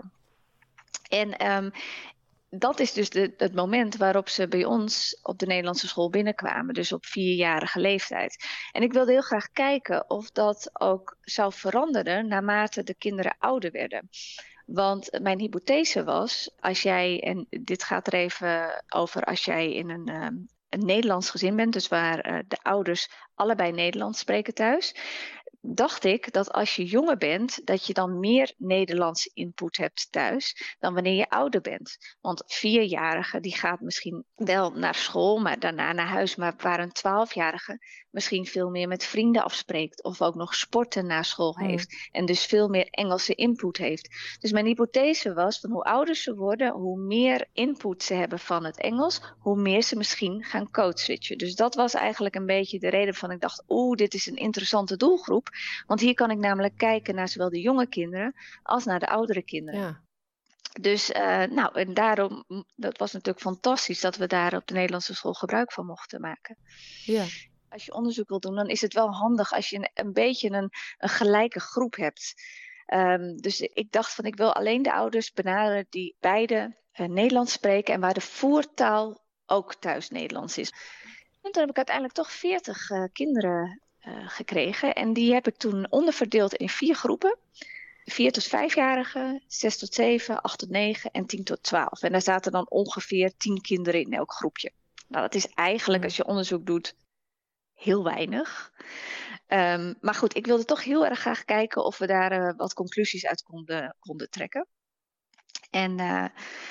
En um, dat is dus de, het moment waarop ze bij ons op de Nederlandse school binnenkwamen. Dus op vierjarige leeftijd. En ik wilde heel graag kijken of dat ook zou veranderen naarmate de kinderen ouder werden. Want mijn hypothese was, als jij, en dit gaat er even over als jij in een, um, een Nederlands gezin bent, dus waar uh, de ouders allebei Nederlands spreken thuis, dacht ik dat als je jonger bent, dat je dan meer Nederlandse input hebt thuis dan wanneer je ouder bent. Want vierjarige die gaat misschien wel naar school, maar daarna naar huis. Maar waar een twaalfjarige misschien veel meer met vrienden afspreekt of ook nog sporten na school heeft. Mm. En dus veel meer Engelse input heeft. Dus mijn hypothese was van hoe ouder ze worden, hoe meer input ze hebben van het Engels, hoe meer ze misschien gaan codeswitchen. Dus dat was eigenlijk een beetje de reden van ik dacht, oeh, dit is een interessante doelgroep. Want hier kan ik namelijk kijken naar zowel de jonge kinderen als naar de oudere kinderen. Ja. Dus uh, nou, en daarom, dat was natuurlijk fantastisch dat we daar op de Nederlandse school gebruik van mochten maken. Ja. Als je onderzoek wil doen, dan is het wel handig als je een, een beetje een, een gelijke groep hebt. Um, dus ik dacht van ik wil alleen de ouders benaderen die beide uh, Nederlands spreken en waar de voertaal ook thuis Nederlands is. En toen heb ik uiteindelijk toch veertig uh, kinderen uh, gekregen. En die heb ik toen onderverdeeld in vier groepen. vier tot vijfjarigen, zes tot zeven, acht tot negen en tien tot twaalf. En daar zaten dan ongeveer tien kinderen in elk groepje. Nou, dat is eigenlijk, als je onderzoek doet, heel weinig. Um, maar goed, ik wilde toch heel erg graag kijken of we daar uh, wat conclusies uit konden, konden trekken. En uh,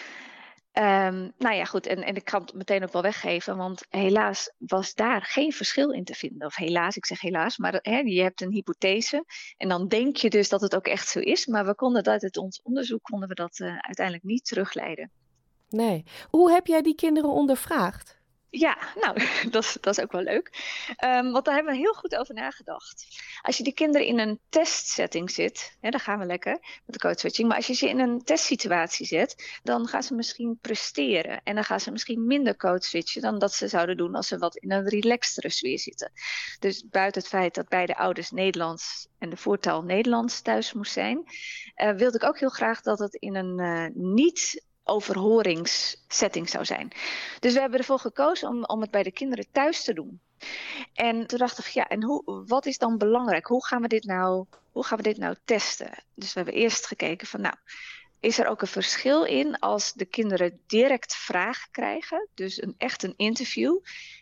um, nou ja, goed, en, en ik kan het meteen ook wel weggeven, want helaas was daar geen verschil in te vinden. Of helaas, ik zeg helaas, maar hè, je hebt een hypothese en dan denk je dus dat het ook echt zo is. Maar we konden dat uit ons onderzoek konden we dat uh, uiteindelijk niet terugleiden. Nee. Hoe heb jij die kinderen ondervraagd? Ja, nou, dat is, dat is ook wel leuk. Um, want daar hebben we heel goed over nagedacht. Als je die kinderen in een testsetting zit, hè, dan gaan we lekker met de codeswitching. Maar als je ze in een testsituatie zet, dan gaan ze misschien presteren. En dan gaan ze misschien minder codeswitchen dan dat ze zouden doen als ze wat in een relaxtere sfeer zitten. Dus buiten het feit dat beide ouders Nederlands en de voertaal Nederlands thuis moest zijn, uh, wilde ik ook heel graag dat het in een uh, niet overhoringssetting zou zijn. Dus we hebben ervoor gekozen om, om het bij de kinderen thuis te doen. En toen dacht ik, ja, en hoe, wat is dan belangrijk? Hoe gaan we dit nou, hoe gaan we dit nou testen? Dus we hebben eerst gekeken van, nou, is er ook een verschil in als de kinderen direct vragen krijgen? Dus een, echt een interview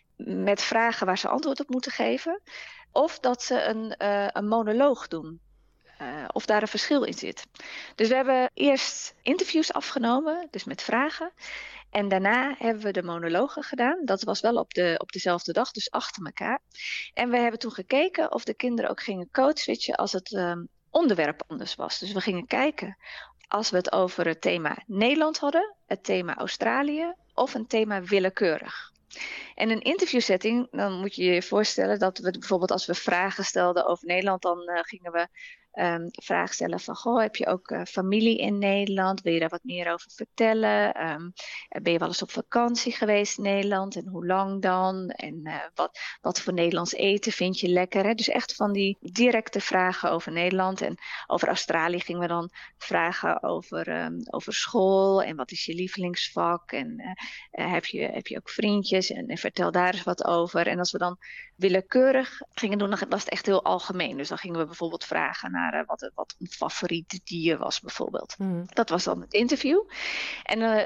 met vragen waar ze antwoord op moeten geven. Of dat ze een, uh, een monoloog doen. Uh, of daar een verschil in zit. Dus we hebben eerst interviews afgenomen, dus met vragen. En daarna hebben we de monologen gedaan. Dat was wel op, de, op dezelfde dag, dus achter elkaar. En we hebben toen gekeken of de kinderen ook gingen codeswitchen als het um, onderwerp anders was. Dus we gingen kijken als we het over het thema Nederland hadden, het thema Australië of een thema willekeurig. En een interviewsetting, dan moet je je voorstellen dat we bijvoorbeeld als we vragen stelden over Nederland, dan uh, gingen we um, vragen stellen van, goh, heb je ook uh, familie in Nederland? Wil je daar wat meer over vertellen? Um, ben je wel eens op vakantie geweest in Nederland? En hoe lang dan? En uh, wat, wat voor Nederlands eten vind je lekker? Hè? Dus echt van die directe vragen over Nederland. En over Australië gingen we dan vragen over, um, over school en wat is je lievelingsvak? En uh, uh, heb, je, heb je ook vriendjes? En, en vertel daar eens wat over. En als we dan willekeurig gingen doen, dan was het echt heel algemeen. Dus dan gingen we bijvoorbeeld vragen naar uh, wat, wat een favoriete dier was bijvoorbeeld. Mm. Dat was dan het interview. En uh,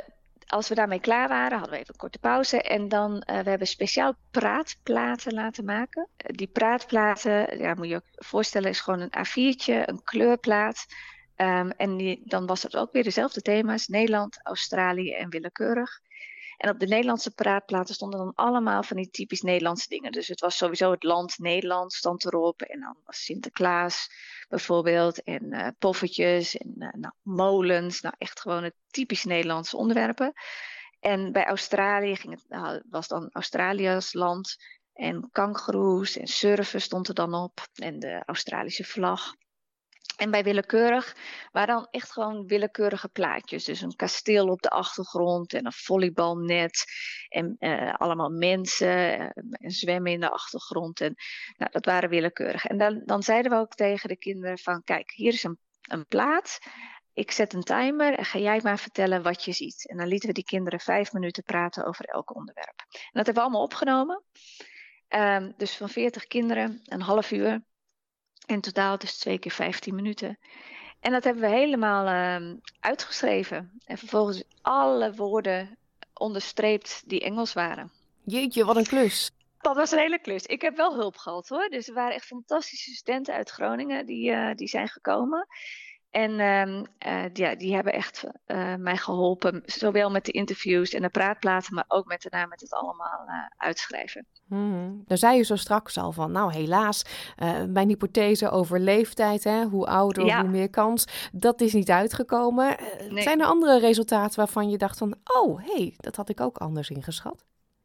als we daarmee klaar waren, hadden we even een korte pauze. En dan, uh, we hebben speciaal praatplaten laten maken. Uh, die praatplaten, ja, moet je je voorstellen, is gewoon een A viertje, een kleurplaat. Um, en die, dan was het ook weer dezelfde thema's. Nederland, Australië en willekeurig. En op de Nederlandse praatplaten stonden dan allemaal van die typisch Nederlandse dingen. Dus het was sowieso het land Nederland stond erop. En dan was Sinterklaas bijvoorbeeld. En uh, poffertjes en uh, nou, molens. Nou, echt gewoon het typisch Nederlandse onderwerpen. En bij Australië ging het, nou, was dan Australië's land. En kangoeroes en surfen stond er dan op. En de Australische vlag. En bij willekeurig waren dan echt gewoon willekeurige plaatjes. Dus een kasteel op de achtergrond en een volleybalnet. En uh, allemaal mensen uh, en zwemmen in de achtergrond. En, nou, dat waren willekeurig. En dan, dan zeiden we ook tegen de kinderen van, kijk, hier is een, een plaat. Ik zet een timer en ga jij maar vertellen wat je ziet. En dan lieten we die kinderen vijf minuten praten over elk onderwerp. En dat hebben we allemaal opgenomen. Um, dus van veertig kinderen, een half uur. In totaal dus twee keer vijftien minuten. En dat hebben we helemaal uh, uitgeschreven. En vervolgens alle woorden onderstreept die Engels waren. Jeetje, wat een klus. Dat was een hele klus. Ik heb wel hulp gehad hoor. Dus er waren echt fantastische studenten uit Groningen die, uh, die zijn gekomen. En uh, uh, ja, die hebben echt uh, mij geholpen. Zowel met de interviews en de praatplaten, maar ook met daarna met het allemaal uh, uitschrijven. Hmm. Daar zei je zo straks al van, nou helaas, uh, mijn hypothese over leeftijd, hè, hoe ouder, ja. hoe meer kans, dat is niet uitgekomen. Uh, nee. Zijn er andere resultaten waarvan je dacht van, oh, hé, hey, dat had ik ook anders ingeschat?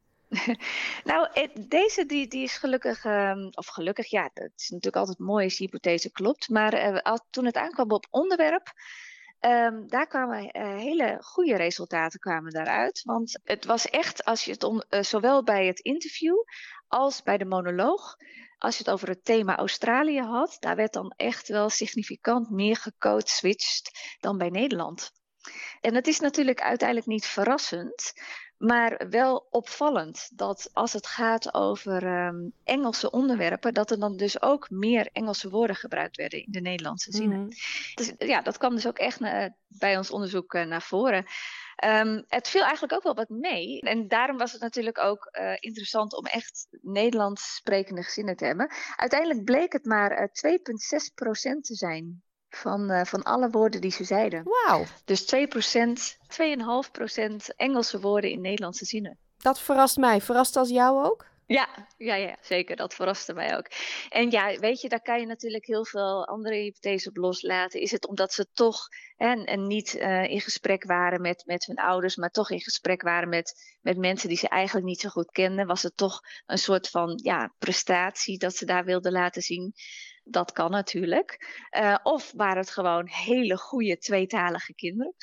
Nou, deze die, die is gelukkig, um, of gelukkig, ja, het is natuurlijk altijd mooi als die hypothese klopt. Maar uh, al, toen het aankwam op onderwerp, um, daar kwamen uh, hele goede resultaten kwamen daaruit. Want het was echt, als je het on, uh, zowel bij het interview als bij de monoloog, als je het over het thema Australië had, daar werd dan echt wel significant meer gecode-switched dan bij Nederland. En dat is natuurlijk uiteindelijk niet verrassend, maar wel opvallend dat als het gaat over um, Engelse onderwerpen, dat er dan dus ook meer Engelse woorden gebruikt werden in de Nederlandse zinnen. Mm-hmm. Dus ja, dat kwam dus ook echt na, bij ons onderzoek uh, naar voren. Um, het viel eigenlijk ook wel wat mee. En daarom was het natuurlijk ook uh, interessant om echt Nederlands sprekende gezinnen te hebben. Uiteindelijk bleek het maar uh, twee komma zes procent te zijn. Van, uh, van alle woorden die ze zeiden. Wauw. Dus twee procent, twee komma vijf procent Engelse woorden in Nederlandse zinnen. Dat verrast mij. Verrast als jou ook? Ja, ja, ja, zeker. Dat verraste mij ook. En ja, weet je, daar kan je natuurlijk heel veel andere hypothesen op loslaten. Is het omdat ze toch hè, en niet uh, in gesprek waren met, met hun ouders, maar toch in gesprek waren met, met mensen die ze eigenlijk niet zo goed kenden? Was het toch een soort van ja, prestatie dat ze daar wilden laten zien? Dat kan natuurlijk. Uh, of waren het gewoon hele goede tweetalige kinderen?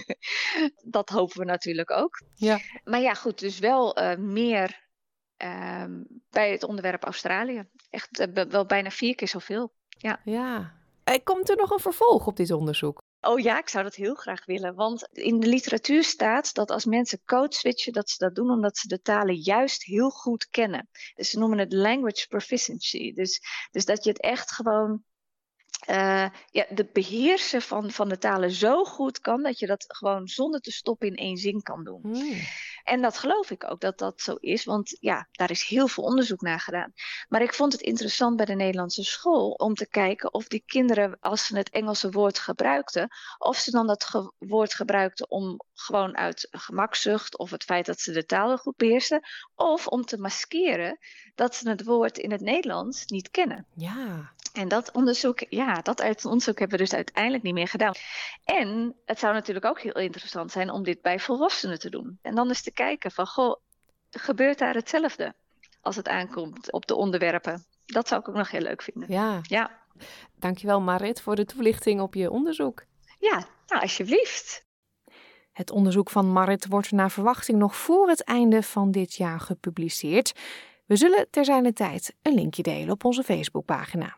Dat hopen we natuurlijk ook. Ja. Maar ja, goed, dus wel uh, meer uh, bij het onderwerp Australië. Echt uh, wel bijna vier keer zoveel. Ja. Ja. Komt er nog een vervolg op dit onderzoek? Oh ja, ik zou dat heel graag willen. Want in de literatuur staat dat als mensen code switchen, dat ze dat doen omdat ze de talen juist heel goed kennen. Dus ze noemen het language proficiency. Dus, dus dat je het echt gewoon, uh, ja, de beheersen van, van de talen zo goed kan, dat je dat gewoon zonder te stoppen in één zin kan doen. Hmm. En dat geloof ik ook dat dat zo is, want ja, daar is heel veel onderzoek naar gedaan. Maar ik vond het interessant bij de Nederlandse school om te kijken of die kinderen, als ze het Engelse woord gebruikten, of ze dan dat ge- woord gebruikten om gewoon uit gemakzucht of het feit dat ze de taal goed beheersen, of om te maskeren dat ze het woord in het Nederlands niet kennen. Ja. En dat onderzoek, ja, dat uit onderzoek hebben we dus uiteindelijk niet meer gedaan. En het zou natuurlijk ook heel interessant zijn om dit bij volwassenen te doen. En dan eens te kijken van, goh, gebeurt daar hetzelfde als het aankomt op de onderwerpen? Dat zou ik ook nog heel leuk vinden. Ja. Ja. Dankjewel Marit voor de toelichting op je onderzoek. Ja, nou alsjeblieft. Het onderzoek van Marit wordt naar verwachting nog voor het einde van dit jaar gepubliceerd. We zullen ter zijner tijd een linkje delen op onze Facebookpagina.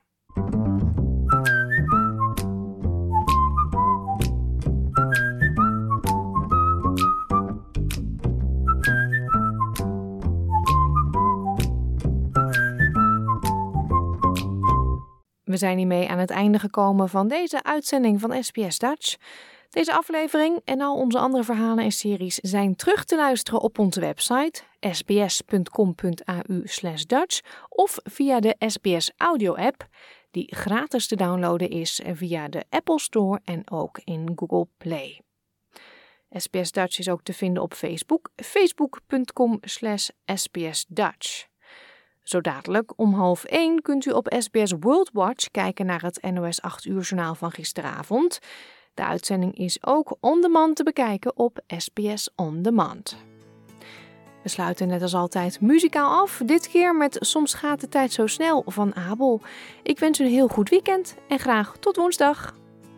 We zijn hiermee aan het einde gekomen van deze uitzending van S B S Dutch. Deze aflevering en al onze andere verhalen en series zijn terug te luisteren op onze website s b s punt com punt a u slash Dutch of via de S B S Audio app, die gratis te downloaden is via de Apple Store en ook in Google Play. S B S Dutch is ook te vinden op Facebook, facebook punt com slash S B S Dutch. Zo dadelijk om half één kunt u op S B S World Watch kijken naar het N O S acht uur journaal van gisteravond. De uitzending is ook on demand te bekijken op S B S On Demand. We sluiten net als altijd muzikaal af, dit keer met Soms gaat de tijd zo snel van Abel. Ik wens u een heel goed weekend en graag tot woensdag.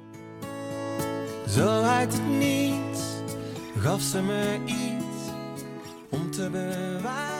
Zo uit het niets gaf ze me iets om te bewaren.